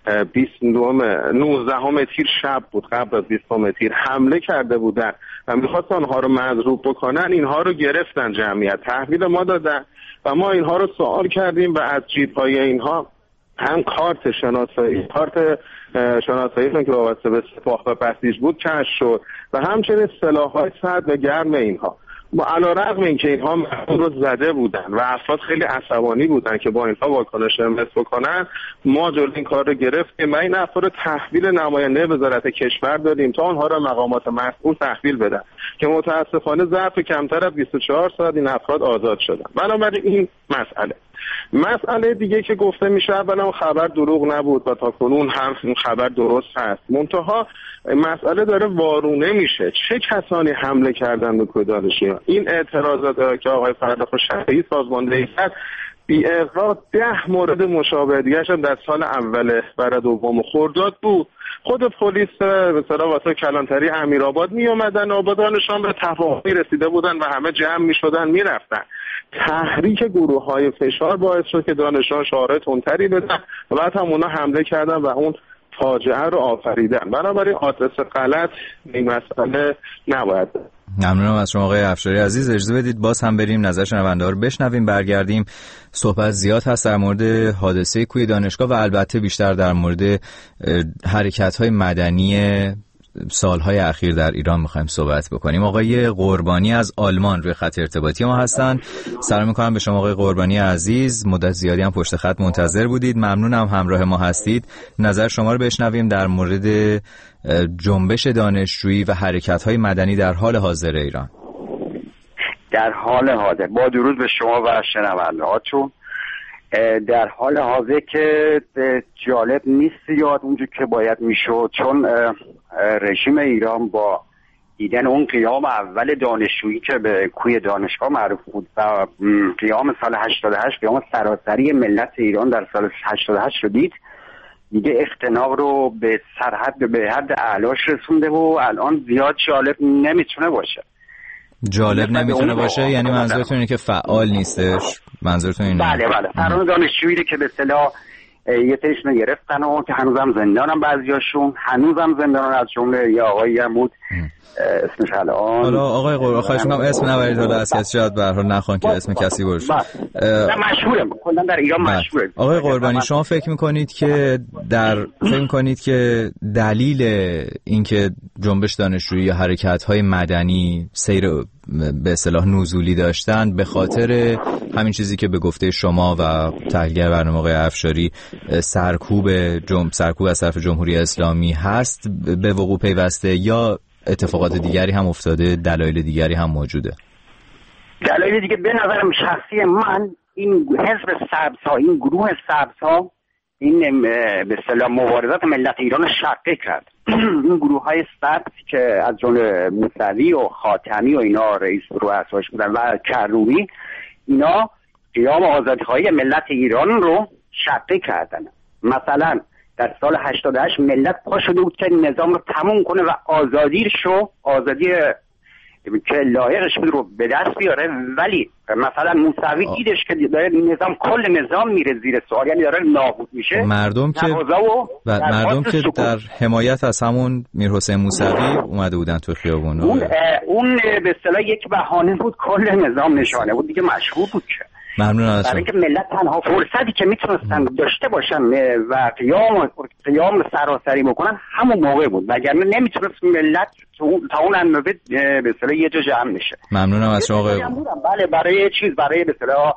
بیست نوزدهم تیر شب بود، قبل از بیستم تیر حمله کرده بودن و میخواستن آنها رو مضروب بکنن. اینها رو گرفتن، جمعیت تحویل ما دادن و ما اینها رو سوال کردیم و از جیب‌های اینها هم کارت شناسایی کارت شناساییشون که وابسته به سپاه و بسیج بود کشف شد و همچنین سلاح‌های سرد و گرم اینها. با علیرغم اینکه اینها مردم رو زده بودن و افراد خیلی عصبانی بودن که با اینها واکنش مثل بکنن، ما جلوی این کار رو گرفتیم و این افراد رو تحویل نماینده وزارت کشور دادیم تا آنها را مقامات مسئول تحویل بدن که متاسفانه ظرف کمتر از بیست و چهار ساعت این افراد آزاد شدن. بنابراین این مسئله مسئله دیگه که گفته میشه، اولا خبر دروغ نبود و تا کنون هم این خبر درست هست، منتها مسئله داره وارونه میشه. چه کسانی حمله کردن به کوه دانشجویان؟ این اعتراضات که آقای فرخ شفیعی سازماندهی کرد بی اغراق ده مورد مشابه دیگه هم در سال اول برای دوم خرداد بود. خود پلیس مثلا واسه کلانتری امیرآباد می اومدن، آبادانشان به تفاهمی رسیده بودن و همه جمع می شدن می رفتن. تحریک گروه های فشار باعث شد که دانشجویان شعارهای تندتری بدن و بعد هم اونا حمله کردن و اون فاجعه رو آفریدن. بنابراین آدرس غلط این مسئله نباید. ممنونم از شما آقای افشاری عزیز. اجازه بدید باز هم بریم نظر شنونده ها رو بشنویم، برگردیم. صحبت زیاد هست در مورد حادثه کوی دانشگاه و البته بیشتر در مورد حرکت‌های مدنی سالهای اخیر در ایران می‌خوایم صحبت بکنیم. آقای قربانی از آلمان روی خط ارتباطی ما هستن. سلام می‌کنم به شما آقای قربانی عزیز. مدت زیادی هم پشت خط منتظر بودید. ممنونم همراه ما هستید. نظر شما رو بشنویم در مورد جنبش دانشجویی و حرکت‌های مدنی در حال حاضر ایران. در حال حاضر با درود به شما و شنونده‌هاتون، در حال حاضر که جالب نیست زیاد اونجور که باید میشد، چون رژیم ایران با دیدن اون قیام اول دانشجویی که به کوی دانشگاه معروف بود و قیام سال هشتاد و هشت، قیام سراسری ملت ایران در سال هشتاد و هشت رو دید، دیگه اختناق رو به سرحد به حد اعلاش رسونده و الان زیاد جالب نمیتونه باشه. جالب نمیتونه باشه یعنی منظورتون اینه که فعال نیستش؟ منظورتون اینه؟ بله بله. فرمان دانشجویی که به اصطلاح یه تیشنو گرفتن و که هنوزم زندانم، بعضیاشون هنوزم زندانن، از جمله یه آقایی هم بود اسمش الان. حالا آقای قربانی خواهش می‌کنم اسم نبرید، حالا از کسی شاید به هر حال نخوان که اسم کسی باشه. نه مشهوره، کلا در ایران مشهوره. آقای قربانی شما فکر می‌کنید که در فکر می‌کنید که دلیل اینکه جنبش دانشجویی یا حرکت‌های مدنی سیر به اصطلاح نزولی داشتن به خاطر همین چیزی که به گفته شما و تحلیلگر برنامه آقای افشاری سرکوب جنب سرکوب از طرف جمهوری اسلامی هست به وقوع پیوسته، یا اتفاقات دیگری هم افتاده، دلایل دیگری هم موجوده؟ دلایل دیگه به نظرم شخصی من، این حزب سبزها، این گروه سبزها، این به اصطلاح مبارزات ملت ایران شقه کرد. این گروه های سبز که از جمله موسوی و خاتمی و اینا رئیس رؤساش بودن و کروبی، اینا قیام آزادی‌خواهی ملت ایران رو شقه کردن. مثلا در سال هشتاد و هشت ملت پا شده بود که نظام رو تموم کنه و آزادی شو آزادی که لایقش بود رو به دست بیاره، ولی مثلا موسوی دیدش که داره نظام کل نظام میره زیر سوال، یعنی داره نابود میشه. مردم که و مردم که در حمایت از همون میرحسین موسوی اومده بودن تو خیابون، اون اون به اصطلاح یک بهانه بود، کل نظام نشانه بود دیگه، مشهور بود که ممنون از برای اینکه ملت تنها فرصتی که میتونستن داشته باشن و قیام قیام سراسری بکنن همون موقع بود، وگرنه نمیتونست ملت تا اون اندازه به اصطلاح یه جا جمع میشه. ممنونم از شما آقای. بله برای چیز برای به اصطلاح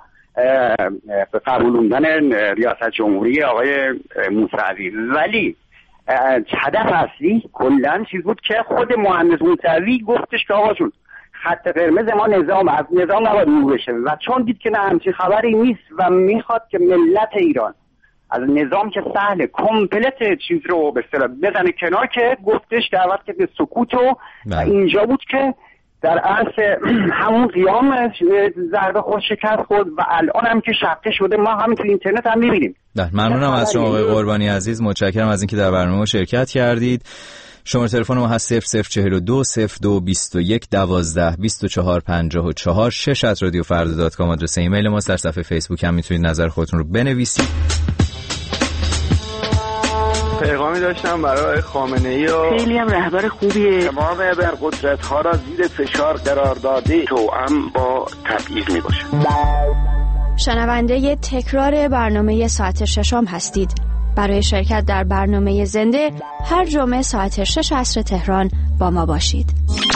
قبولوندن ریاست جمهوری آقای موسوی، ولی هدف اصلی کلا چیز بود که خود مهندس موسوی گفتش که آقا جون خط قرمز ما نظام از نظام نباید دور بشه، و چون دید که نه همچین خبری نیست و میخواد که ملت ایران از نظام که سهل کمپلت چیز رو به اصطلاح بزنه کنار، که گفتش دعوت که به سکوت و, و اینجا بود که در اصل همون قیام ضربه خود شکست خود و الان هم که شقه شده ما همین تو اینترنت هم میبینیم. ممنونم از شما آقای قربانی عزیز، متشکرم از اینکه در برنامه شرکت کردید. شماره تلفن ما هست صفر صفر چهل و دو صفر دو بیست و یک دوازده بیست و چهار پنجاه و چهار. شش ات رادیو فردا دات کام آدرس ایمیل ماست. در صفحه فیسبوک هم میتونید نظر خودتون رو بنویسید. پیغامی داشتم برای خامنه‌ای و خیلی هم رهبر خوبیه. تمام ابرقدرت‌ها را زیر فشار قرار داده توأم با تبعیض میباشه. شنونده تکرار برنامه ساعت ششم هستید. برای شرکت در برنامه زنده هر جمعه ساعت شش عصر تهران با ما باشید.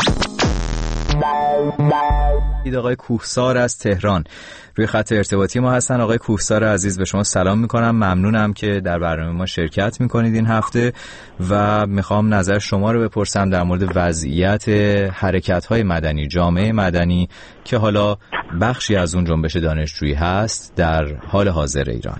آقای کوهسار از تهران روی خط ارتباطی ما هستن. آقای کوهسار عزیز، به شما سلام میکنم. ممنونم که در برنامه ما شرکت میکنید این هفته و میخوام نظر شما رو بپرسم در مورد وضعیت حرکت‌های مدنی، جامعه مدنی که حالا بخشی از اون جنبش دانشجویی هست در حال حاضر ایران.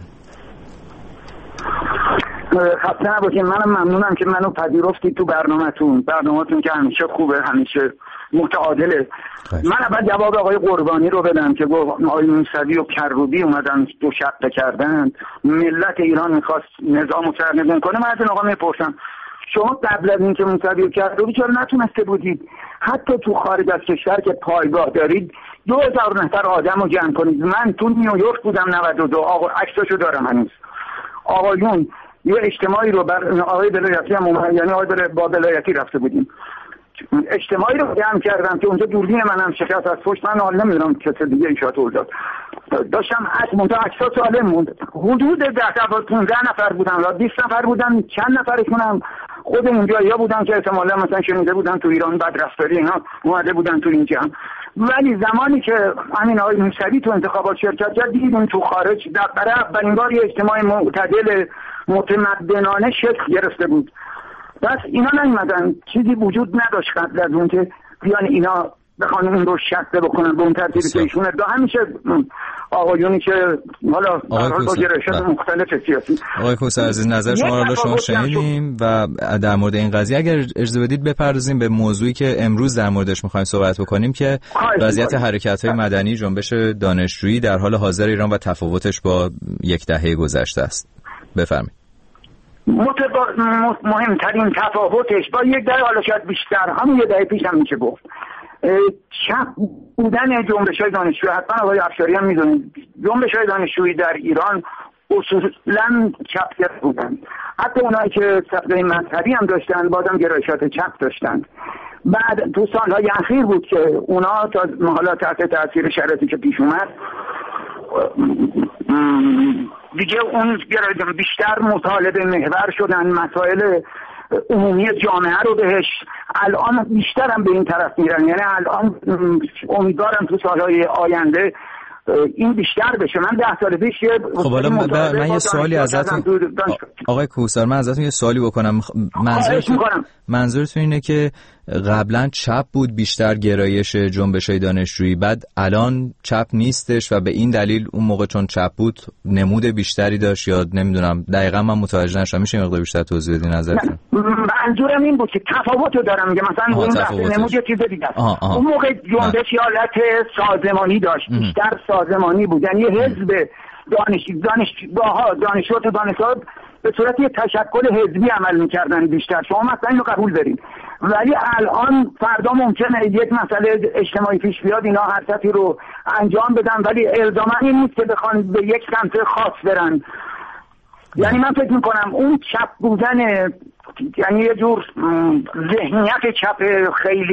خسته نباشید. منم ممنونم که منو پذیرفتید تو برنامه‌تون. برنامه‌تون که همیشه خوبه، همیشه متعادله. من اول جواب آقای قربانی رو بدم که گفت آقای موسوی و کروبی اومدن دو شقه کردن، ملت ایران میخواست نظام رو سرنگون کنه. من از این آقا میپرسم شما قبل از اینکه موسوی و کروبی چرا نتونسته بودید حتی تو خارج از کشور که پایگاه دارید دو هزار نفر آدم رو جمع کنید؟ من تو نیویورک بودم نود و دو، آقا عکساشو دارم هنوز. آقایون یه اجتماعی رو بر آقای بلایتی هم اومد، یعنی آقای با بلایتی رفته بودیم، اجتماعی رو جمع کردم که اونجا دوربین منم شکست از پشت، من حال نمیدونم کسی دیگه ایشات داد داشتم عکس مونتا عکس‌ها سالم موند. حدود ده تا پانزده نفر بودن و بیست نفر بودن، چند نفرشون هم خود اونجایی‌ها بودن که احتمالاً مثلا شنیده بودن تو ایران بدرفتاری اینا اومده بودن تو این جمع. ولی زمانی که همین آقای موسوی تو انتخابات شرکت کرد دیدیم تو خارج در برای اولین بار یه اجتماع معتدل متمدنانه شکل گرفته بود. بس اینا نیومدن، چیزی وجود نداشت قبل از اون که بیان اینا بخوان اون رو شکل بکنن به اون ترتیبی که ایشون ادعا. همیشه آقایونی که حالا با گرایشات مختلف سیاسی. آقای کوهسار عزیز، نظر شما رو شما شنیدیم و در مورد این قضیه اگر اجازه بدید بپردازیم به موضوعی که امروز در موردش می‌خوایم صحبت بکنیم که وضعیت حرکت‌های مدنی، جنبش دانشجویی در حال حاضر ایران و تفاوتش با یک دهه گذشته است. بفرمایید. متبا... مهمترین تفاوتش با یک دهه، حالا شاید بیشتر، همون یک دهه پیش هم میشه گفت، چپ بودن جنبش‌های دانشجویی. حتما آقای افشاری هم میدونید جنبش‌های دانشجویی در ایران اصولاً چپگرا بودن. حتی اونایی که سابقه مذهبی هم داشتن بازم گرایشات چپ داشتن. بعد تو سالهای اخیر بود که اونا تا حالا تحت تاثیر شرایطی که پیش اومد دیگه اون بیشتر مطالبه محور شدن، مسائل عمومی جامعه رو بهش الان بیشتر هم به این طرف میرن. یعنی الان امیدوارم تو سالهای آینده این بیشتر بشه. من ده سال پیش خب حالا من, من یه سوالی ازتون آقای کوهسار، من ازتون یه سوالی بکنم. منظورتون منظورتون اینه که قبلا چپ بود بیشتر گرایش جنبش‌های دانشجویی، بعد الان چپ نیستش و به این دلیل اون موقع چون چپ بود نمود بیشتری داشت، یا نمیدونم دقیقاً من متوجه نشدم. میشه مقدار بیشتر توضیح بدین نظرتون؟ منظورم این بود که تفاوتو دارم میگم. مثلا اون وقت نمود یه چیز دیگه است. اون موقع جنبش حالت سازمانی داشت، بیشتر سازمانی بود. یعنی حزب دانش دانشگاه دانشجو و دانشگاه به صورت یه تشکل حزبی عمل میکردن بیشتر. شما مثلا اینو قبول دارین، ولی الان فردا ممکنه یک مسئله اجتماعی پیش بیاد، اینا حرکتی رو انجام بدن ولی الزاما این نیست که بخوان به یک سمت خاص برن. یعنی من فکر میکنم اون چپ بودن، یعنی یه جور ذهنیت چپ خیلی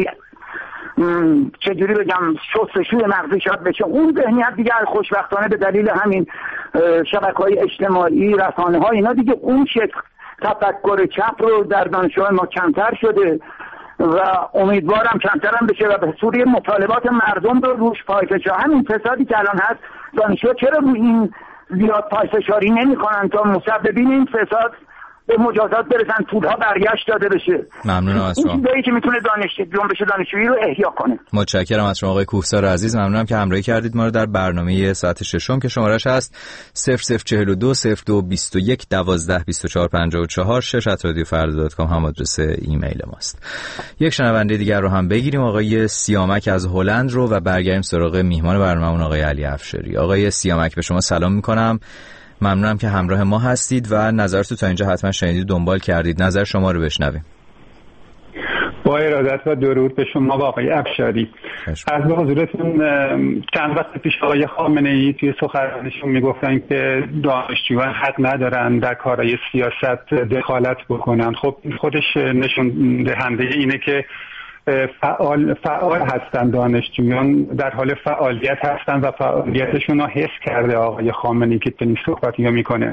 چجوری بگم شستشوی مغزی شاید بشه، اون ذهنیت دیگه خوشبختانه به دلیل همین شبکه‌های اجتماعی، رسانه‌ها، اینا دیگه اون شکل تفکر چپ رو در دانشجوهای ما کمتر شده و امیدوارم کمتر هم بشه و به صورت مطالبات مردم رو روش پایفشاری. همین فسادی که الان هست دانشجوها چرا روی این زیاد پایفشاری نمی‌کنن تا مسببین این فساد به مجازات برسن، پولها برگشت داده بشه. ممنونم از شما. این چیزایی که میتونه دانش جنبش دانشجویی رو احیا کنه. متشکرم از شما آقای کوهسار عزیز. ممنونم که همراهی کردید ما رو در برنامه ساعت ششم که شماره‌اش هست صفر صفر چهل و دو صفر دو بیست و یک دوازده بیست و چهار پنجاه و چهار شش ات رادیو فردا دات کام هم آدرس ایمیل ماست. یک شنونده دیگر رو هم بگیریم، آقای سیامک از هلند رو، و برگردیم سراغ میهمان برنامه‌مون آقای علی افشاری. آقای سیامک به شما سلام می‌کنم. ممنونم که همراه ما هستید و نظرتون تا اینجا حتما شنیدید، دنبال کردید. نظر شما رو بشنویم. با ارادت و درود به شما و آقای افشاری. از به حضورتون چند وقت پیش آقای خامنه‌ای توی سخنرانیشون میگفتن که دانشجویان حق ندارن در کارهای سیاست دخالت بکنن. خب خودش نشون دهنده اینه که فعال فعال هستن، دانشجویان در حال فعالیت هستن و فعالیتشون رو حس کرده آقای خامنه‌ای که چنین صحبتی رو میکنه.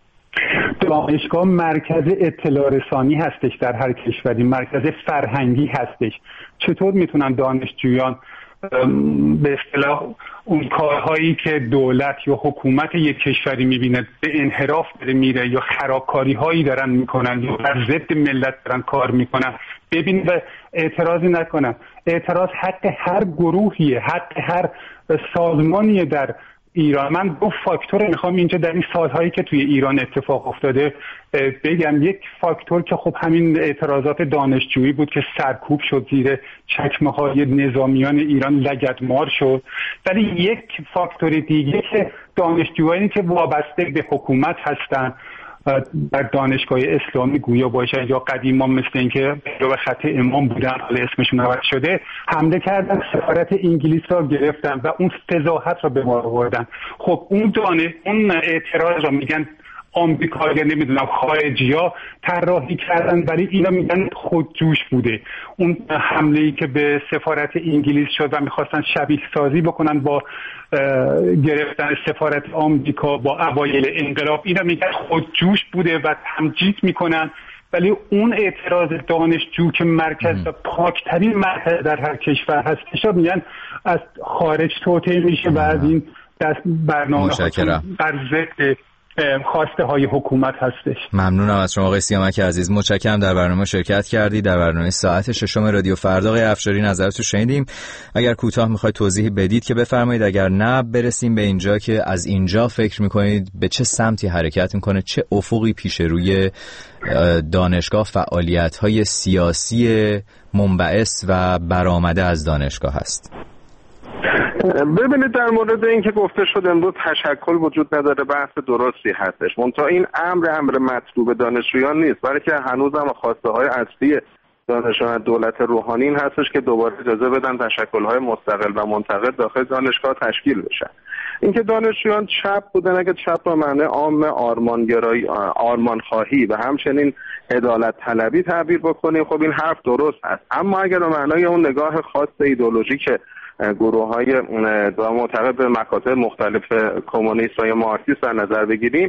دانشگاه مرکز اطلاع رسانی هستش در هر کشوری، مرکز فرهنگی هستش. چطور میتونن دانشجویان به اصطلاح اون کارهایی که دولت یا حکومت یک کشوری میبینه به انحراف داره میره یا خرابکاری هایی دارن میکنن یا بر ضد ملت دارن کار میکنن ببین و اعتراضی نکنن؟ اعتراض حق هر گروهیه، حق هر سازمانیه در ایران. من دو فاکتور میخوام اینجا در این سالهایی که توی ایران اتفاق افتاده بگم. یک فاکتور که خب همین اعتراضات دانشجویی بود که سرکوب شد، زیر چکمه های نظامیان ایران لگدمال شد. ولی یک فاکتور دیگه که دانشجویانی که وابسته به حکومت هستن در دانشگاه اسلامی گویا باشه یا قدیما مثل اینکه پیرو خط امام بودن حالا اسمشون عوض شده، حمله کردن، سفارت انگلیس را گرفتن و اون فضاحت را به ما آوردن. خب اون دانه اون اعتراض را میگن آمریکایی نمیدونم خارجی‌ها طراحی کردن، ولی اینا میگن خودجوش بوده. اون حمله‌ای که به سفارت انگلیس شد و میخواستن شبیه سازی بکنن با گرفتن سفارت آمریکا با اوایل انقلاب، اینا میگن خودجوش بوده و تمجید میکنن. ولی اون اعتراض دانشجو که مرکز و پاکترین مرکز در هر کشور هستش میگن از خارج توطئه میشه و از این دست برنامه بر ضد خواسته های حکومت هستش. ممنونم از شما آقای سیامک عزیز، متشکرم در برنامه شرکت کردی. در برنامه ساعت ششم رادیو فردا آقای افشاری نظرتو شنیدیم. اگر کوتاه میخواید توضیح بدید که بفرمایید، اگر نه برسیم به اینجا که از اینجا فکر میکنید به چه سمتی حرکت میکنه، چه افقی پیش روی دانشگاه فعالیت های سیاسی منبعث و برآمده از دانشگاه هست. ببینید در مورد این که گفته شد امروز تشکل وجود نداره، بحث درستی هستش، منتها این امر امر مطلوب دانشجویان نیست، بلکه هنوز هم خواسته های اصلی دانشجویان دولت روحانی این هستش که دوباره اجازه بدن تشکل های مستقل و منتقد داخل دانشگاه تشکیل بشن. اینکه دانشجویان چپ بودن، اگه چپ به معنی عام آرمانگرایی، آرمان خواهی و همچنین عدالت طلبی تعبیر بکنیم، خب این حرف درست هست. اما اگر به معنای اون نگاه خاص ایدئولوژیک گروه های معتقد به مکاتب مختلف کمونیست و یا مارکسیست در نظر بگیریم،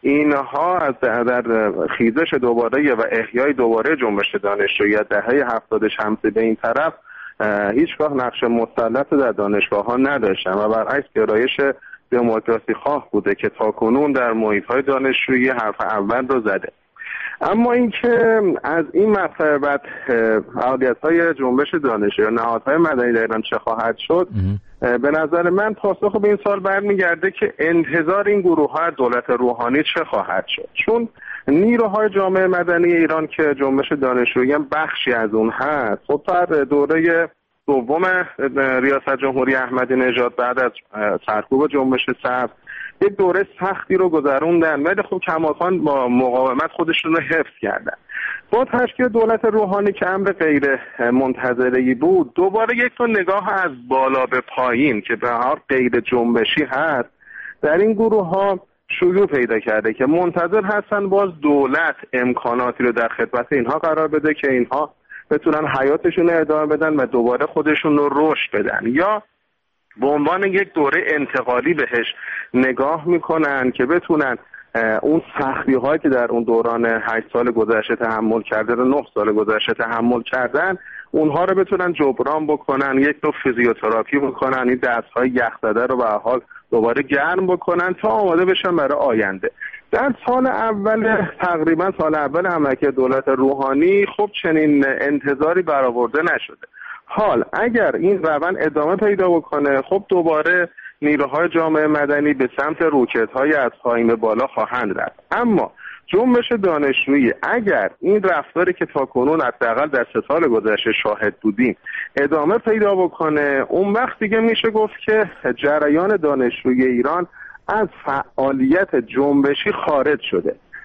اینها از در خیزش دوباره و احیای دوباره جنبش دانشجویی دهه هفتاد شمسی به این طرف هیچگاه نقش مسلط در دانشگاه ها نداشتن و برعکس گرایش دموکراسی خواه بوده که تاکنون در محیط های دانشجویی حرف اول رو زده. اما اینکه از این مقطع بعد فعالیت‌های جنبش دانشجویی یا نهادهای مدنی در ایران چه خواهد شد، به نظر من پاسخ به این سوال برمیگرده که انتظار این گروه‌ها دولت روحانی چه خواهد شد. چون نیروهای جامعه مدنی ایران که جنبش دانشجویی هم بخشی از اون هست، خب در دوره دوم ریاست جمهوری احمدی نژاد بعد از سرکوب جنبش سبز یک دوره سختی رو گذروندن، ولی خب کماکان با مقاومت خودشون رو حفظ کردن. با تشکیل دولت روحانی که امر غیر منتظره‌ای بود، دوباره یک تو نگاه از بالا به پایین که به هر غیر جنبشی هست در این گروه ها شیوع پیدا کرده که منتظر هستن باز دولت امکاناتی رو در خدمت اینها قرار بده که اینها بتونن حیاتشون رو ادامه بدن و دوباره خودشون رو رشد بدن، یا به عنوان یک دوره انتقالی بهش نگاه میکنن که بتونن اون سختی هایی که در اون دوران هشت سال گذشته تحمل کرده رو نه سال گذشته تحمل کردن، اونها رو بتونن جبران بکنن، یک نوع فیزیوتراپی بکنن، این دست های یخ زده رو به هر حال دوباره گرم بکنن تا آماده بشن برای آینده. در سال اول تقریبا سال اول حمله دولت روحانی خب چنین انتظاری برآورده نشده. حال اگر این روند ادامه پیدا بکنه، خب دوباره نیروهای جامعه مدنی به سمت روکت‌های از پایین به بالا خواهند رفت. اما جنبش دانشجویی اگر این رفتاری که تاکنون حداقل در سه سال گذشته شاهد بودیم ادامه پیدا بکنه، اون وقت دیگه میشه گفت که جریان دانشجویی ایران از فعالیت جنبشی خارج شده.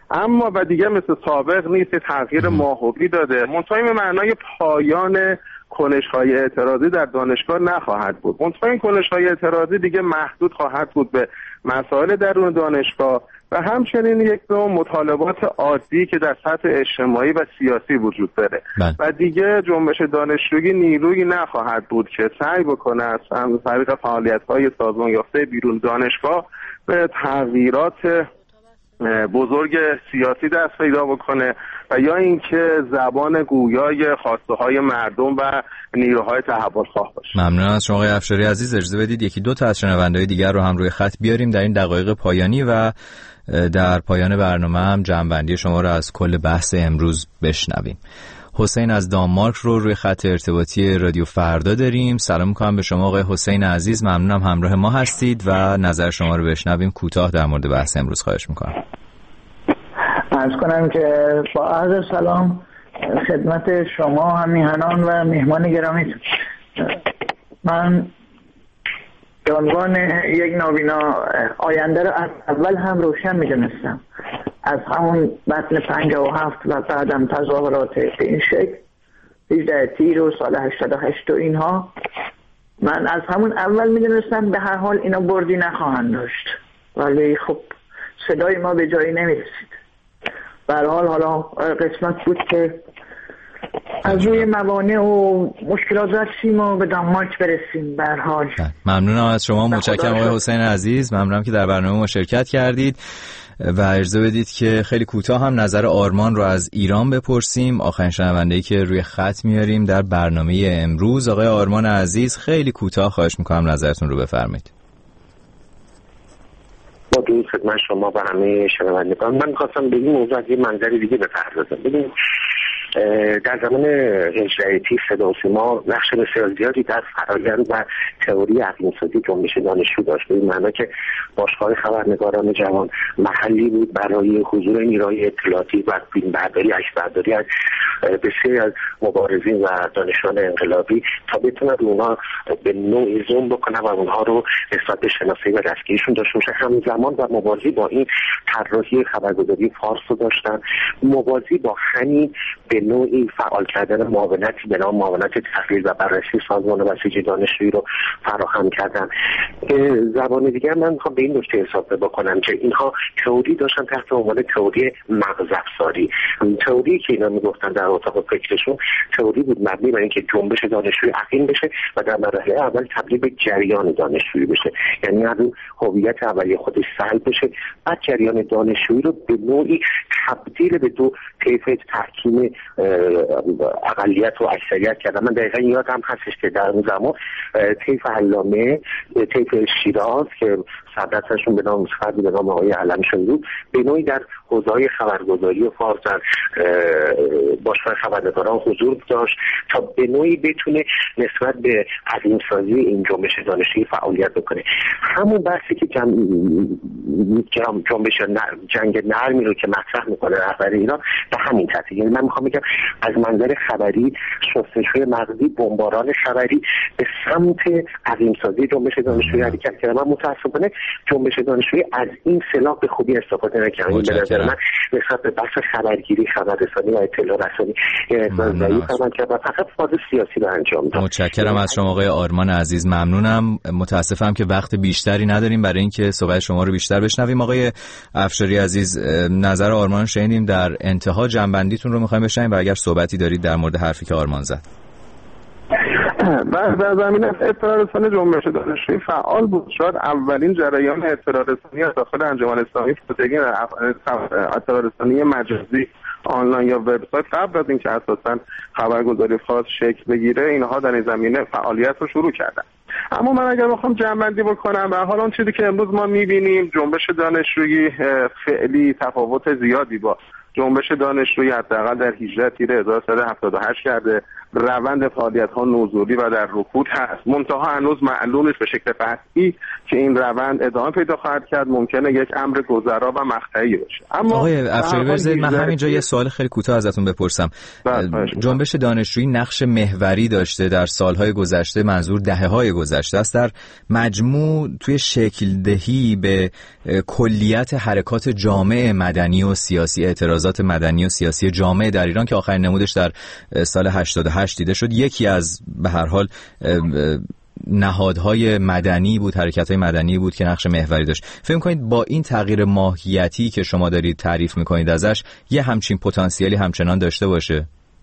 اما و دیگه مثل سابق نیست، تغییر ماهوی داده. منتها به معنای پایان کنش‌های اعتراضی در دانشگاه نخواهد بود. منتها این کنش‌های اعتراضی دیگه محدود خواهد بود به مسائل درون دانشگاه و همچنین یک نوع مطالبات عادی که در سطح اجتماعی و سیاسی وجود داره بله. و دیگه جنبش دانشجویی نیرویی نخواهد بود که سعی بکنه از طریق فعالیت‌های سازمان یافته بیرون دانشگاه به تغییرات بزرگ سیاسی دست پیدا بکنه و یا اینکه زبان گویای خواسته های مردم و نیروهای تحول خواه باشه. ممنون از شما آقای افشاری عزیز. اجازه بدید یکی دو تا از شنونده‌های دیگر رو هم روی خط بیاریم در این دقایق پایانی و در پایان برنامه هم جمع‌بندی شما رو از کل بحث امروز بشنویم. حسین از دانمارک رو روی خط ارتباطی رادیو فردا داریم. سلام می‌کنم به شما آقای حسین عزیز، ممنونم همراه ما هستید و نظر شما رو بشنویم. کوتاه در مورد بحث امروز خواهش می‌کنم. عرض کنم که با عرض سلام خدمت شما همیهنان و مهمان گرامی. من به عنوان یک نابینا آینده رو از اول هم روشن می‌دونستم. از همون متن پنجاه و هفت و بعدم تظاهرات به این شکل هجده تیر و سال هشتاد و هشت و اینها، من از همون اول می‌دونستم به هر حال اینا بردی نخواهند داشت، ولی خب صدای ما به جایی نمی‌رسید. به هر حال حالا قسمت بود که از روی موانع و مشکلات رسیم و به دانمارک برسیم. به هر حال ممنونم از شما، متشکرم آقای حسین عزیز، ممنونم که در برنامه ما شرکت کردید و اجازه بدید که خیلی کوتاه هم نظر آرمان رو از ایران بپرسیم. آخرین شنونده‌ای که روی خط میاریم در برنامه امروز. آقای آرمان عزیز خیلی کوتاه خواهش میکنم نظرتون رو بفرمایید. با درود خدمت شما و همه شنوندگان. من خواستم به این موضوع از یه منظر دیگه بپردازم. ببینید در زمان هجده تیر صدا و سیما نقش بسیار زیادی در فرآیند و تئوری اقلیم‌سازی جنبش دانشجو داشت، به این معنی که باشگاه خبرنگاران جوان محلی بود برای حضور نیروهای اطلاعاتی و فیلمبرداری، عکسبرداری از بسیاری از مبارزین و دانشجویان انقلابی تا بتونن اونها به نوعی زوم بکنن و اونها رو نسبت به شناسایی و دستگیریشون داشته باشه. همزمان و موازی با این طراحی خبرگزاری فارس رو داشتن، موازی با همین به نوعی فعال کردن معاونتی به نام معاونت تحلیل و بررسی سازمان بسیج دانشجویی رو فراهم کردن. زبان دیگر من میخوام به این نکته حساب بکنم که اینها تئوری داشتن تحت عنوان تئوری مغز افزاری. تئوری که اینا میگفتن در اتاق فکرشون تئوری بود مبنی بر اینکه جنبش دانشجویی عقیم بشه و در مرحله اول تبدیل به جریان دانشجویی بشه، یعنی از اون هویت اولیه خودش سلب بشه، بعد جریان دانشجویی رو به نوعی تبدیل به دو طیف تحکیم اقلیت و اکثریت کردن. من دقیقا یادم هستش که در اون زمان طیف علامه، طیف شیراز که صدرشون به نام فردی به نام آقای علمیشون بود، به نوعی در حوزه‌های خبرگزاری و فارس در باشگاه خبرنگاران حضور داشت تا به نوعی بتونه نسبت به عظیم‌سازی این جنبش دانشجویی فعالیت بکنه. همون بحثی که جنبش جنگ نرمی رو که مطرح میکنه رهبر ایران به همین ترتیب، یعنی من میخوام بگم از منظر خبری شستشوی مغزی، بمباران خبری به سمت عظیم‌سازی جنبش دانشجویی حرکت کرده. من متأسفانه جنبش دانشجویی از این سلاح به خوبی استفاده نکرد. به نظر من نسبت به بحث خبرگیری، خبررسانی و اطلاع رسانی ضعیف عمل کرد و فقط فاز سیاسی رو انجام داد. متشکرم از شما آقای آرمان عزیز، ممنونم. متاسفم که وقت بیشتری نداریم برای اینکه صحبت شما رو بیشتر بشنویم. آقای افشاری عزیز نظر آرمان شنیدیم، در انتها جنبندیتون رو می‌خوایم بشنویم و اگر صحبتی دارید در مورد حرفی که آرمان زد. بله، در زمینه اطلاع رسانی جنبش دانشجویی فعال بود. شاید اولین جریان اطلاع رسانی از داخل انجمن اسلامی فتگی اطلاع رسانی مجازی آنلاین یا وبسایت قبل از اینکه اساساً خبرگزاری خاص شکل بگیره اینها در این زمینه فعالیت رو شروع کردن. اما من اگر بخوام جمع‌بندی بکنم، به هر حال اون چیزی که امروز ما می‌بینیم جنبش دانشجویی فعلی تفاوت زیادی با جنبش دانشجویی حداقل در هجده تیر هزار و سیصد و هفتاد و هشت کرده روند فعالیت ها نزولی و در رکود هست. منتها هنوز معلوم نیست به شکل قطعی که این روند ادامه پیدا خواهد کرد، ممکنه یک امر گذرا و مقطعی باشه. اما آقای افشاری بذارید من همینجا یه سوال خیلی کوتاه ازتون بپرسم. جنبش دانشجویی نقش محوری داشته در سالهای گذشته، منظور دهه‌های گذشته است، در مجموع توی شکل دهی به کلیت حرکات جامعه مدنی و سیاسی، اعتراضات مدنی و سیاسی جامعه در ایران که آخرین نمودش در سال هشتاد و هشت دیده شد. یکی از به هر حال نهادهای مدنی بود، حرکت‌های مدنی بود که نقش محوری داشت. فکر می‌کنید با این تغییر ماهیتی که شما دارید تعریف می‌کنید ازش یه همچین پتانسیلی همچنان داشته باشه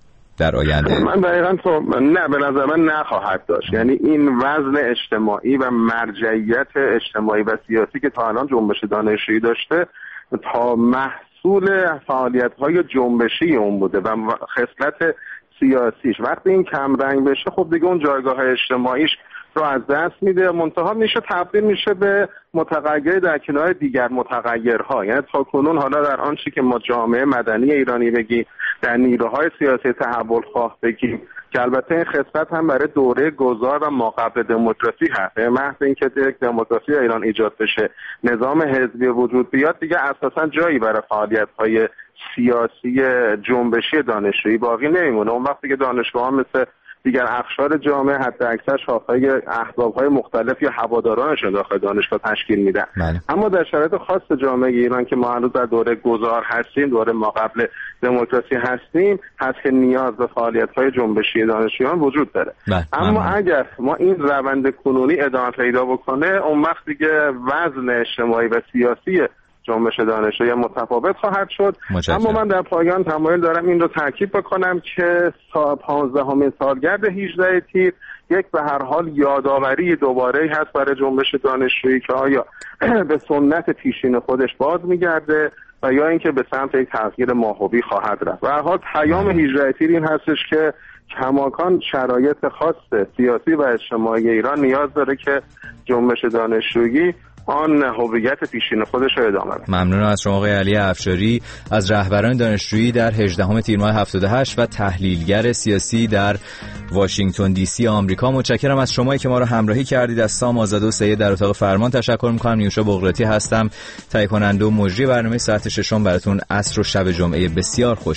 در آینده؟ من دقیقاً تو نه، به نظر من نخواهد داشت. یعنی این وزن اجتماعی و مرجعیت اجتماعی و سیاسی که تا الان جنبش دانشجویی داشته تا محصول فعالیت‌های جنبشی اون بوده و خصلت سیاسیش وقتی این کم رنگ بشه خب دیگه اون جایگاه اجتماعیش رو از دست میده، منتها میشه تبدیل میشه به متغیر در کنار دیگر متغیرها. یعنی تا کنون حالا در آنچه که ما جامعه مدنی ایرانی بگیم، در نیروهای سیاسی تحول خواه بگیم، که البته این خصلت هم برای دوره گذار و ماقبل دموکراسی هست. محض اینکه یک دموکراسی ایران ایجاد بشه، نظام حزبی وجود بیاد، دیگه اساسا جایی برای فعالیت‌های سیاسی جنبشی دانشجویی باقی نمیمونه. اون وقتی که دانشگاه‌ها مثل دیگر اقشار جامعه حتی اکثر شاخه‌های احزاب‌های مختلف یا هوادارانشون داخل دانشگاه تشکیل میدن. بله. اما در شرایط خاص جامعه ایران که ما هنوز در دوره گذار هستیم، دوره ماقبل دموکراسی هستیم، هست که نیاز به فعالیت‌های جنبشی دانشجویان وجود داره. بله. اما بله. اگر ما این روند کنونی ادامه پیدا بکنه، اون وقت دیگه وزن اجتماعی و سیاسی جنبش دانشجویی متفاوت خواهد شد. مجدد. اما من در پایان تمایل دارم این رو تاکید بکنم که پانزدهمین سالگرد هجده تیر یک به هر حال یادآوری دوباره هست برای جنبش دانشجویی که آیا به سنت پیشین خودش باز میگرده و یا اینکه به سمت یک تغییر ماهوی خواهد رفت. به هر حال پیام هجده تیر این هستش که کماکان شرایط خاص سیاسی و اجتماعی ایران نیاز داره که جنبش دانشجویی آن هویت پیشین خودش رو ادامه بده. ممنونم از شما آقای علی افشاری، از رهبران دانشجویی در هجدهم تیر ماه هفتاد و هشت و تحلیلگر سیاسی در واشنگتن دی سی آمریکا. متشکرم از شمایی که ما رو همراهی کردید. از سام آزاده و سید در اتاق فرمان تشکر می‌کنم. نیوشا بغراتی هستم، تهیه کننده و مجری برنامه ساعت ششم براتون. عصر و شب جمعه بسیار خوش.